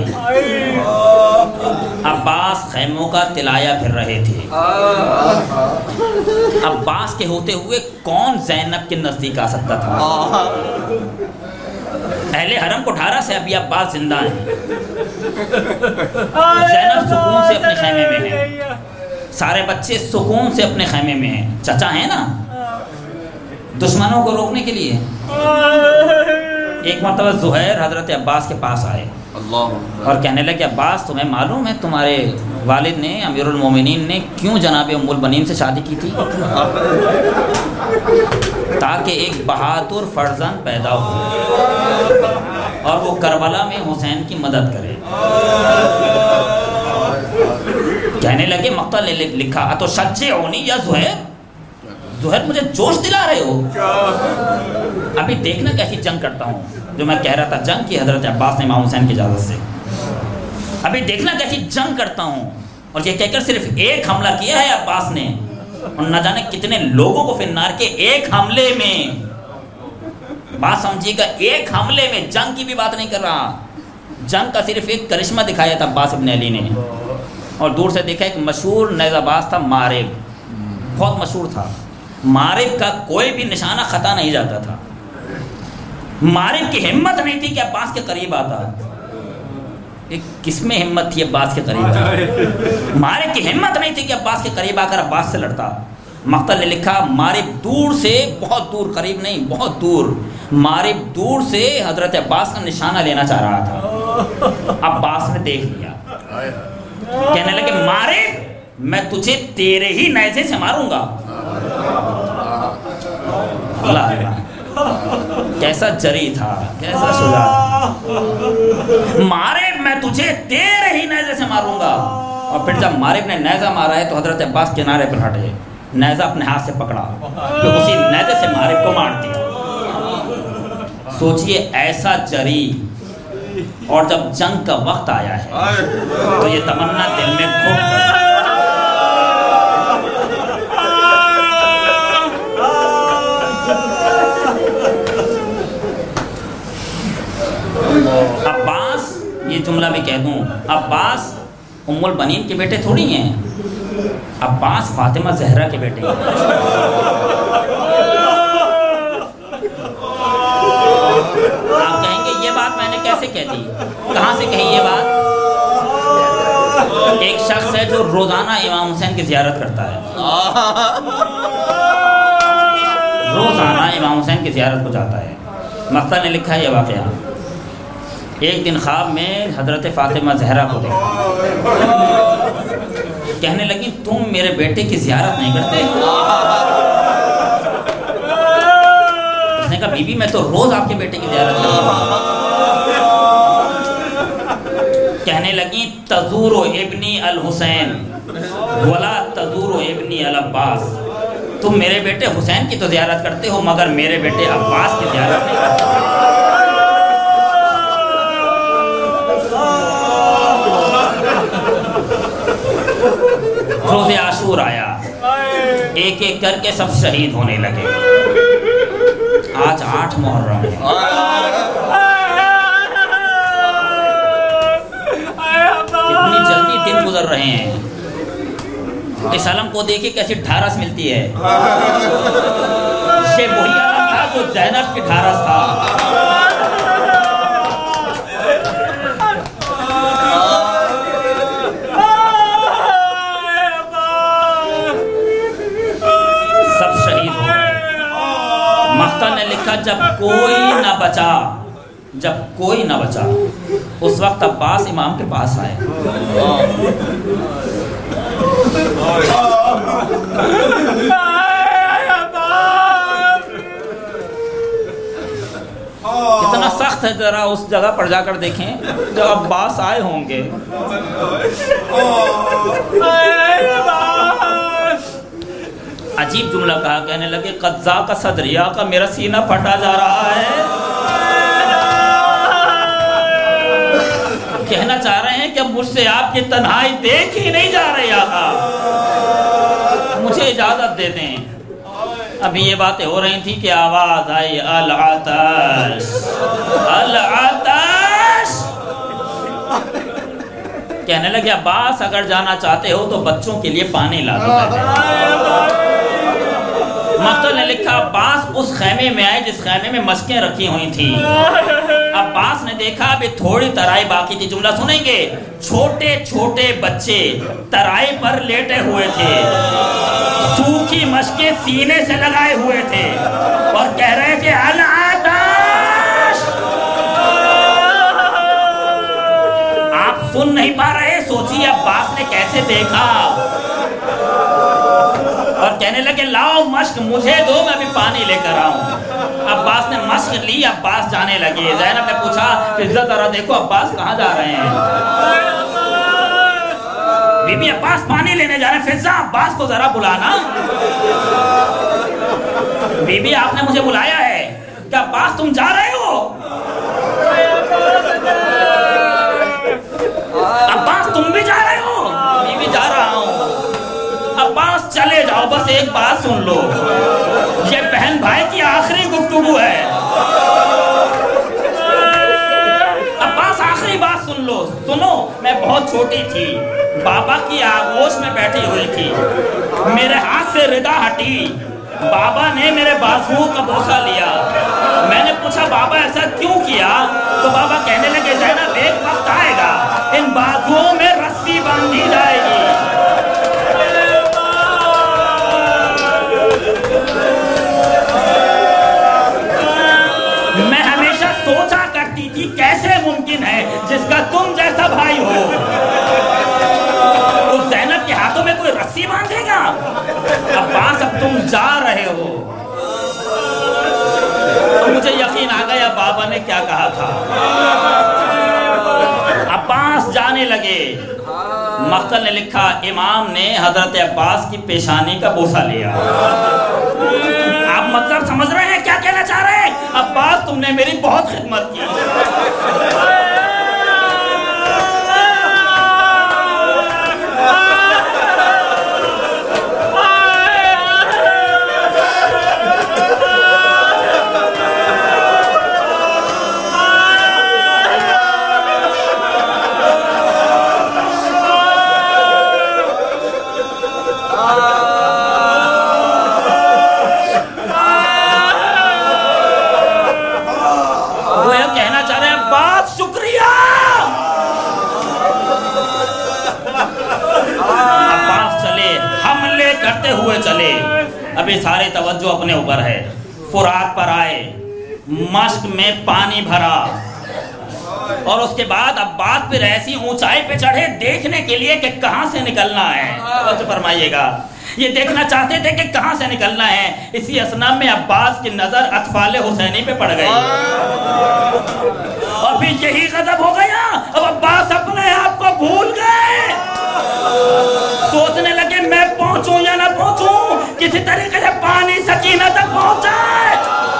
S1: عباس خیموں کا تلایا پھر رہے تھے۔ عباس کے ہوتے ہوئے کون زینب کے نزدیک آ سکتا تھا؟ اہل حرم کوٹھارا سے ابھی عباس زندہ ہیں، زینب سکون سے اپنے خیمے میں ہے، سارے بچے سکون سے اپنے خیمے میں ہیں، چچا ہیں نا، دشمنوں کو روکنے کے لیے۔ ایک مرتبہ زہیر حضرت عباس کے پاس آئے اور کہنے لگے عباس تمہیں معلوم ہے تمہارے والد نے امیر المومنین نے کیوں جناب ام البنین سے شادی کی تھی؟ تاکہ ایک بہادر فرزند پیدا ہو اور وہ کربلا میں حسین کی مدد کرے۔ کہنے لگے مقتل لکھا اتو شجعونی یا زہیر، زہیر مجھے جوش دلا رہے ہو، ابھی دیکھنا کیسی جنگ کرتا ہوں، جو میں کہہ رہا تھا جنگ کی حضرت عباس نے امام حسین کی اجازت سے، ابھی دیکھنا کیسی جنگ کرتا ہوں۔ اور یہ کہہ کر صرف ایک حملہ کیا ہے عباس نے، اور نہ جانے کتنے لوگوں کو فنار کے ایک حملے میں، بات سمجھیے گا، ایک حملے میں، جنگ کی بھی بات نہیں کر رہا، جنگ کا صرف ایک کرشمہ دکھایا تھا عباس ابن علی نے۔ اور دور سے دیکھا ایک مشہور نیزہ باز تھا مارب، بہت مشہور تھا، مارب کا کوئی بھی نشانہ خطا نہیں جاتا تھا، مارب کی ہمت نہیں تھی کہ عباس کے قریب آتا، کس میں ہمت تھی عباس کے قریب آتا، مارب کی ہمت نہیں تھی کہ عباس کے قریب آ کر عباس سے لڑتا۔ مقتل نے لکھا مارب دور سے، بہت دور، قریب نہیں بہت دور، مارب دور سے حضرت عباس کا نشانہ لینا چاہ رہا تھا، عباس نے دیکھ لیا، کہنے لگے مارب میں تجھے تیرے ہی نیزے سے ماروں گا۔ اللہ اللہ کیسا جری تھا، کیسا شجاع تھا، مارب میں تجھے تیرے ہی نیزے سے ماروں گا۔ اور پھر جب مارب نے نیزہ مارا ہے تو حضرت عباس کنارے پر ہٹے، نیزہ اپنے ہاتھ سے پکڑا، تو اسی نیزے سے مارب کو مار دیا۔ سوچئے ایسا جری، اور جب جنگ کا وقت آیا ہے تو یہ تمنا دل میں گھٹ گئی۔ عباس، یہ جملہ بھی کہہ دوں، عباس ام البنین کے بیٹے تھوڑی ہیں، عباس فاطمہ زہرا کے بیٹے ہیں۔ آپ کہیں گے یہ بات میں نے کیسے کہہ دی، کہاں سے کہی یہ بات؟ ایک شخص ہے جو روزانہ امام حسین کی زیارت کرتا ہے، روزانہ امام حسین کی زیارت کو جاتا ہے۔ مقتل نے لکھا ہے یہ واقعہ، ایک دن خواب میں حضرت فاطمہ زہرا کو دیکھا، کہنے لگی تم میرے بیٹے کی زیارت نہیں کرتے؟ اس نے کہا بی بی میں تو روز آپ کے بیٹے کی زیارت کرتا ہوں۔ کہنے لگی تزور ابنی الحسین ولا تزور ابنی العباس، تم میرے بیٹے حسین کی تو زیارت کرتے ہو مگر میرے بیٹے عباس کی زیارت نہیں کرتے۔ روز عاشور آیا، ایک ایک کر کے سب شہید ہونے لگے۔ آج آٹھ محرم ہے، کتنے کو دیکھے کیسی ڈھارس ملتی ہے. یہ وہی عالم تھا جو زینب کی ڈھارس تھا. سب شہید ہو گئے. مقتل نے لکھا جب کوئی نہ بچا جب کوئی نہ بچا اس وقت عباس امام کے پاس آئے. کتنا سخت ہے, ذرا اس جگہ پر جا کر دیکھیں جب عباس آئے ہوں گے. عجیب جملہ کہا, کہنے لگے قد ذاق صدری, آقا میرا سینہ پھٹا جا رہا ہے. کہنا چاہ رہے ہیں کہ اب مجھ سے آپ کی تنہائی دیکھ ہی نہیں جا رہی آقا, مجھے اجازت دے دیں. ابھی یہ باتیں ہو رہی تھی کہ آواز آئی العطش العطش. کہنے لگے عباس اگر جانا چاہتے ہو تو بچوں کے لیے پانی لا دو. مقتل نے لکھا عباس اس خیمے میں آئے جس خیمے میں مشقیں رکھی ہوئی تھی. عباس نے دیکھا ابھی تھوڑی ترائی باقی تھی. جملہ سنیں گے, چھوٹے چھوٹے بچے ترائی پر لیٹے ہوئے تھے, سوکھی مشقیں سینے سے لگائے ہوئے تھے اور کہہ رہے تھے العطش. آپ سن نہیں پا رہے, سوچیے عباس نے کیسے دیکھا. اور کہنے لگے لاؤ مشک مجھے دو, میں بھی پانی لے کر آؤں. عباس نے مشک لی, عباس جانے لگے. زینب نے پوچھا فضہ ذرا دیکھو عباس کہاں جا رہے ہیں. بی بی عباس پانی لینے جا رہے ہیں. فضہ عباس کو ذرا بلانا. بی بی آپ نے مجھے بلایا ہے کہ عباس تم جا رہے ہو. عباس تم بھی جا رہے ہو. بی بی جا رہا ہوں. عباس چلے جاؤ, بس ایک بات سن لو, یہ بہن بھائی کی آخری گفتگو ہے. عباس آخری بات سن لو. سنو, میں بہت چھوٹی تھی, بابا کی آغوش میں بیٹھی ہوئی تھی, میرے ہاتھ سے ردا ہٹی, بابا نے میرے بازو کا بوسہ لیا. میں نے پوچھا بابا ایسا کیوں کیا, تو بابا کہنے لگے زینب ایک وقت آئے گا ان بازوؤں میں رسی باندھی جائے گی. میں ہمیشہ سوچا کرتی تھی کیسے ممکن ہے جس کا تم جیسا بھائی ہو اس زینب کے ہاتھوں میں کوئی رسی باندھے گا. عباس اب تم جا رہے ہو. مجھے یقین آ گیا بابا نے کیا کہا تھا. عباس جانے لگے. مقتل نے لکھا امام نے حضرت عباس کی پیشانی کا بوسہ لیا. آپ مطلب سمجھ رہے ہیں کیا کہنا چاہ رہے ہیں. عباس تم نے میری بہت خدمت کی. ہوئے چلے. ابھی سارے توجہ اپنے اوپر ہے. فرات پر آئے, مشک میں پانی بھرا اور اس کے بعد عباس پھر ایسی اونچائی پہ چڑھے دیکھنے کے لیے کہ کہاں سے نکلنا ہے. توجہ فرمائیے گا, یہ دیکھنا چاہتے تھے کہ کہاں سے نکلنا ہے. اسی اثنا میں عباس کی نظر اطفال حسینی پہ پڑ گئی اور پھر یہی غضب ہو گیا. اب عباس اپنے آپ کو بھول گئے, سوچنے لگے میں پہنچوں یا نہ پہنچوں, کسی طریقے سے پانی سکینہ تک پہنچائے.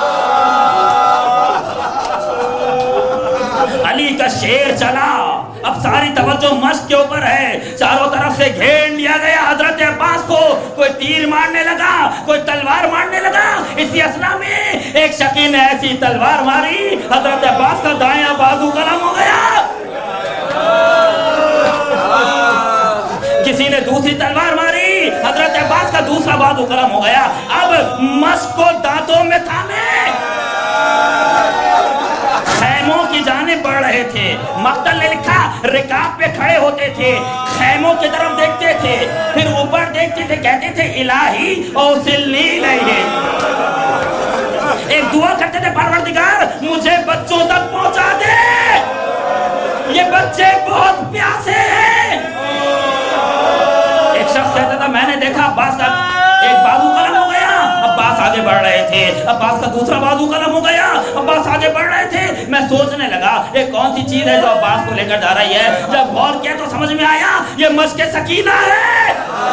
S1: علی کا شیر چلا. اب ساری توجہ مشق کے اوپر ہے. چاروں طرف سے گھیر لیا گیا حضرت عباس کو. کوئی تیر مارنے لگا, کوئی تلوار مارنے لگا. اسی اثنا میں ایک شکی نے ایسی تلوار ماری حضرت عباس کا دایاں بازو قلم ہو گیا. کسی نے دوسری تلوار ماری, حضرت عباس مشق کو دانتوں میں تھامے خیموں کی جانب بڑھ رہے تھے. مقتل نے لکھا رکاب پہ کھڑے ہوتے تھے, خیموں کی طرف دیکھتے تھے, پھر اوپر دیکھتے تھے, کہتے تھے الہی اوصلنی الیہ. ایک دعا کرتے تھے پروردگار مجھے بچوں تک پہنچا دے, یہ بچے بہت پیاسے ہیں. ایک شخص کہتا تھا میں نے دیکھا عباس کا ایک بازو قلم ہو گیا, عباس آگے بڑھ رہے تھے, عباس کا دوسرا بازو قلم ہو گیا, عباس آگے بڑھ رہے تھے. میں سوچنے لگا یہ کون سی چیز ہے جو عباس کو لے کر جا رہی ہے. جب غور کیا تو سمجھ میں آیا یہ مشق سکینہ ہے.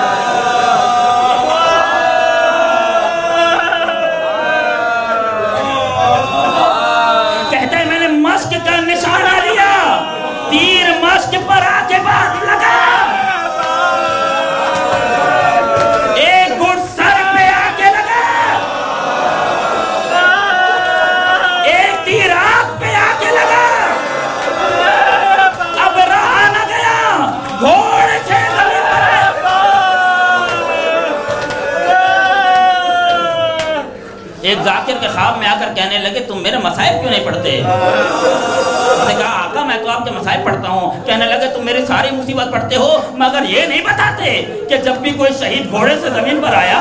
S1: کہتے ہیں میں نے مشق کا نشانہ لیا, تیر مشق پر آ کے بعد لگا, ایک ذاکر کے خواب میں آ کر کہنے لگے تم میرے مصائب کیوں نہیں پڑھتے؟ اس نے کہا آقا میں تو آپ کے مصائب پڑھتا ہوں. کہنے لگے تم میری ساری مصیبت پڑھتے ہو مگر یہ نہیں بتاتے کہ جب بھی کوئی شہید گھوڑے سے زمین پر آیا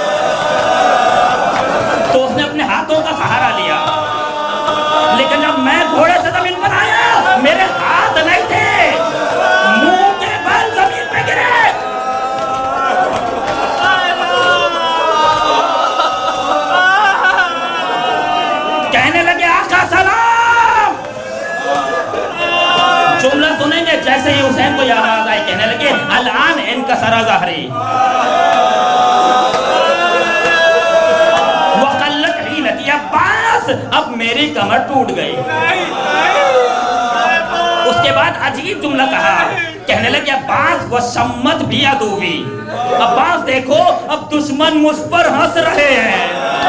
S1: تو اس نے اپنے ہاتھوں کا سہارا لیا, لیکن جب میں گھوڑے سے زمین پر آیا میرے ہاتھ نہیں تھے, منہ کے بل زمین پہ گرے. جملہ سنیں گے جیسے ہی حسین کو یہ آواز آئی, کہنے لگے الان ان کا سرا ظاہری وقلت حیلتی, عباس اب میری کمر ٹوٹ گئی. اس کے بعد عجیب جملہ کہا, کہنے لگے عباس وشمت بھی عدوی, عباس دیکھو اب دشمن مجھ پر ہنس رہے ہیں.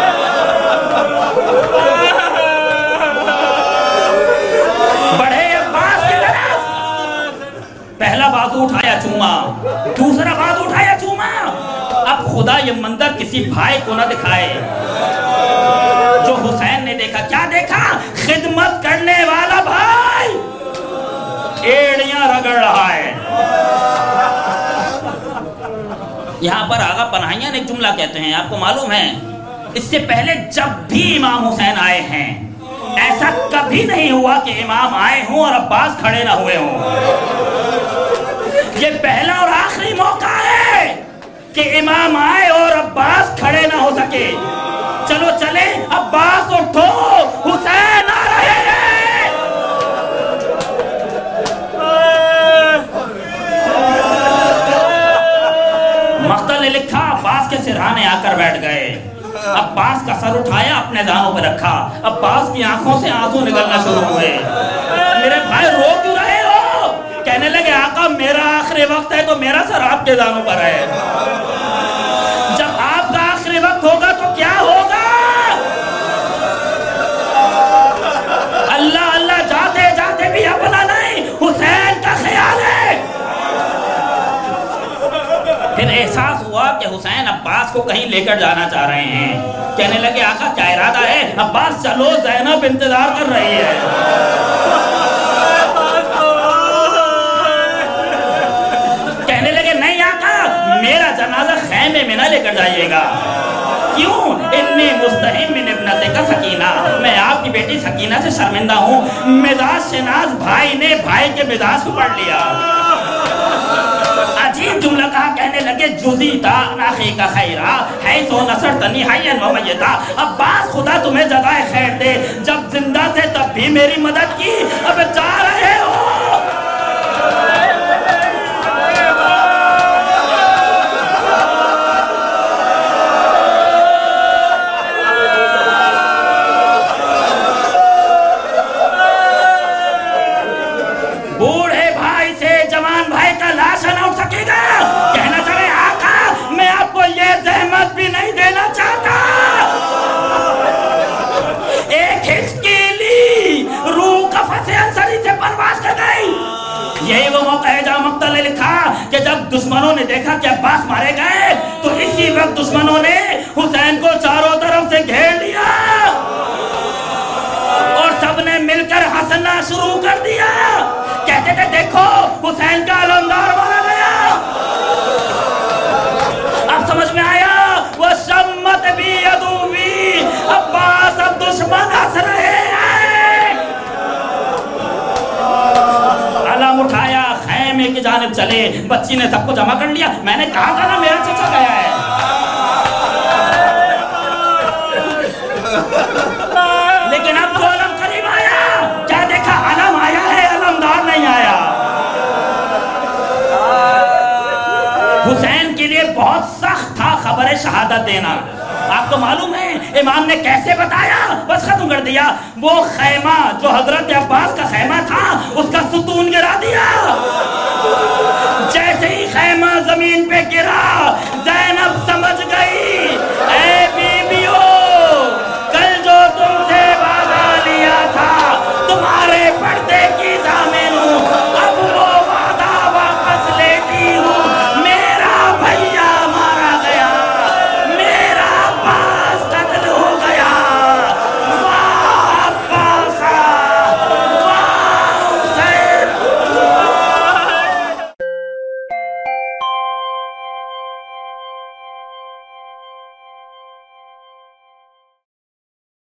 S1: پہلا بازو اٹھایا چوما, دوسرا بازو اٹھایا چوما. اب خدا یہ منظر کسی بھائی کو نہ دکھائے جو حسین نے دیکھا. کیا دیکھا؟ خدمت کرنے والا بھائی ایڑیاں رگڑ رہا ہے. یہاں پر آغا پناہیاں ایک جملہ کہتے ہیں, آپ کو معلوم ہے اس سے پہلے جب بھی امام حسین آئے ہیں ایسا کبھی نہیں ہوا کہ امام آئے ہوں اور عباس کھڑے نہ ہوئے ہوں. یہ پہلا اور آخری موقع ہے کہ امام آئے اور عباس کھڑے نہ ہو سکے. چلو چلے عباس اٹھو, حسین آ رہے ہیں. مقتل نے لکھا عباس کے سرہانے آ کر بیٹھ گئے. عباس کا سر اٹھایا اپنے دانتوں پہ رکھا, عباس کی آنکھوں سے آنسو نکلنا شروع ہوئے. میرے بھائی رو کیوں رہے ہو؟ کہنے لگے آقا میرا آخری وقت ہے تو میرا سر آپ کے دانوں پر ہے. جب آپ کا آخری وقت ہوگا تو کیا ہوگا؟ اللہ اللہ جاتے جاتے بھی اپنا نہیں حسین کا خیال ہے. پھر احساس ہوا کہ حسین عباس کو کہیں لے کر جانا چاہ رہے ہیں. کہنے لگے آقا کیا ارادہ ہے؟ عباس چلو زینب انتظار کر رہی ہے. کہنے لگے نہیں آقا میرا جنازہ خیمے میں نہ لے کر جائیے گا. کیوں؟ انی مستحیم من ابنتک سکینہ, میں آپ کی بیٹی سکینہ سے شرمندہ ہوں. مزاج شناس بھائی نے بھائی کے مزاج کو پڑھ لیا. عجیب جملہ کہا, کہنے لگے جزیتا ناخی کا خیرہ حیث و نصر تنی حین و میتا. عباس خدا تمہیں جزائے خیر دے, جب زندہ تھے تب بھی میری مدد کی, اب جا رہے ہو. بوڑھے بھائی سے جوان بھائی کا لاشا نہ اٹھ سکے گا. کہنا چاہے آقا میں آپ کو یہ زحمت بھی نہیں دینا چاہتا. ایک ہچکیلی روح قفس انصری سے پرواز کر گئی. یہی وہ موقع ہے جہاں مقتل نے لکھا کہ جب دشمنوں نے دیکھا کہ عباس مارے گئے تو اسی وقت دشمنوں نے حسین کو چاروں طرف سے گھیر لیا اور سب نے مل کر ہنسنا شروع کر دیا. کہتے تھے دیکھو حسین کا علمدار مارا گیا. اب سمجھ میں آیا وہ شمت بھی عدوی عباس اب دشمن ہنس رہے ہیں. علم اٹھایا خیمے کی جانب چلے. بچی نے سب کو جمع کر لیا. میں نے کہا تھا نا میرا چچا گیا ہے. لیکن اب تو علم قریب آیا. کیا دیکھا؟ علم آیا ہے, علمدار نہیں آیا. حسین کے لیے بہت سخت تھا خبر شہادت دینا. آپ کو معلوم ہے امام نے کیسے بتایا؟ بس ختم کر دیا. وہ خیمہ جو حضرت عباس کا خیمہ تھا اس کا ستون گرا دیا.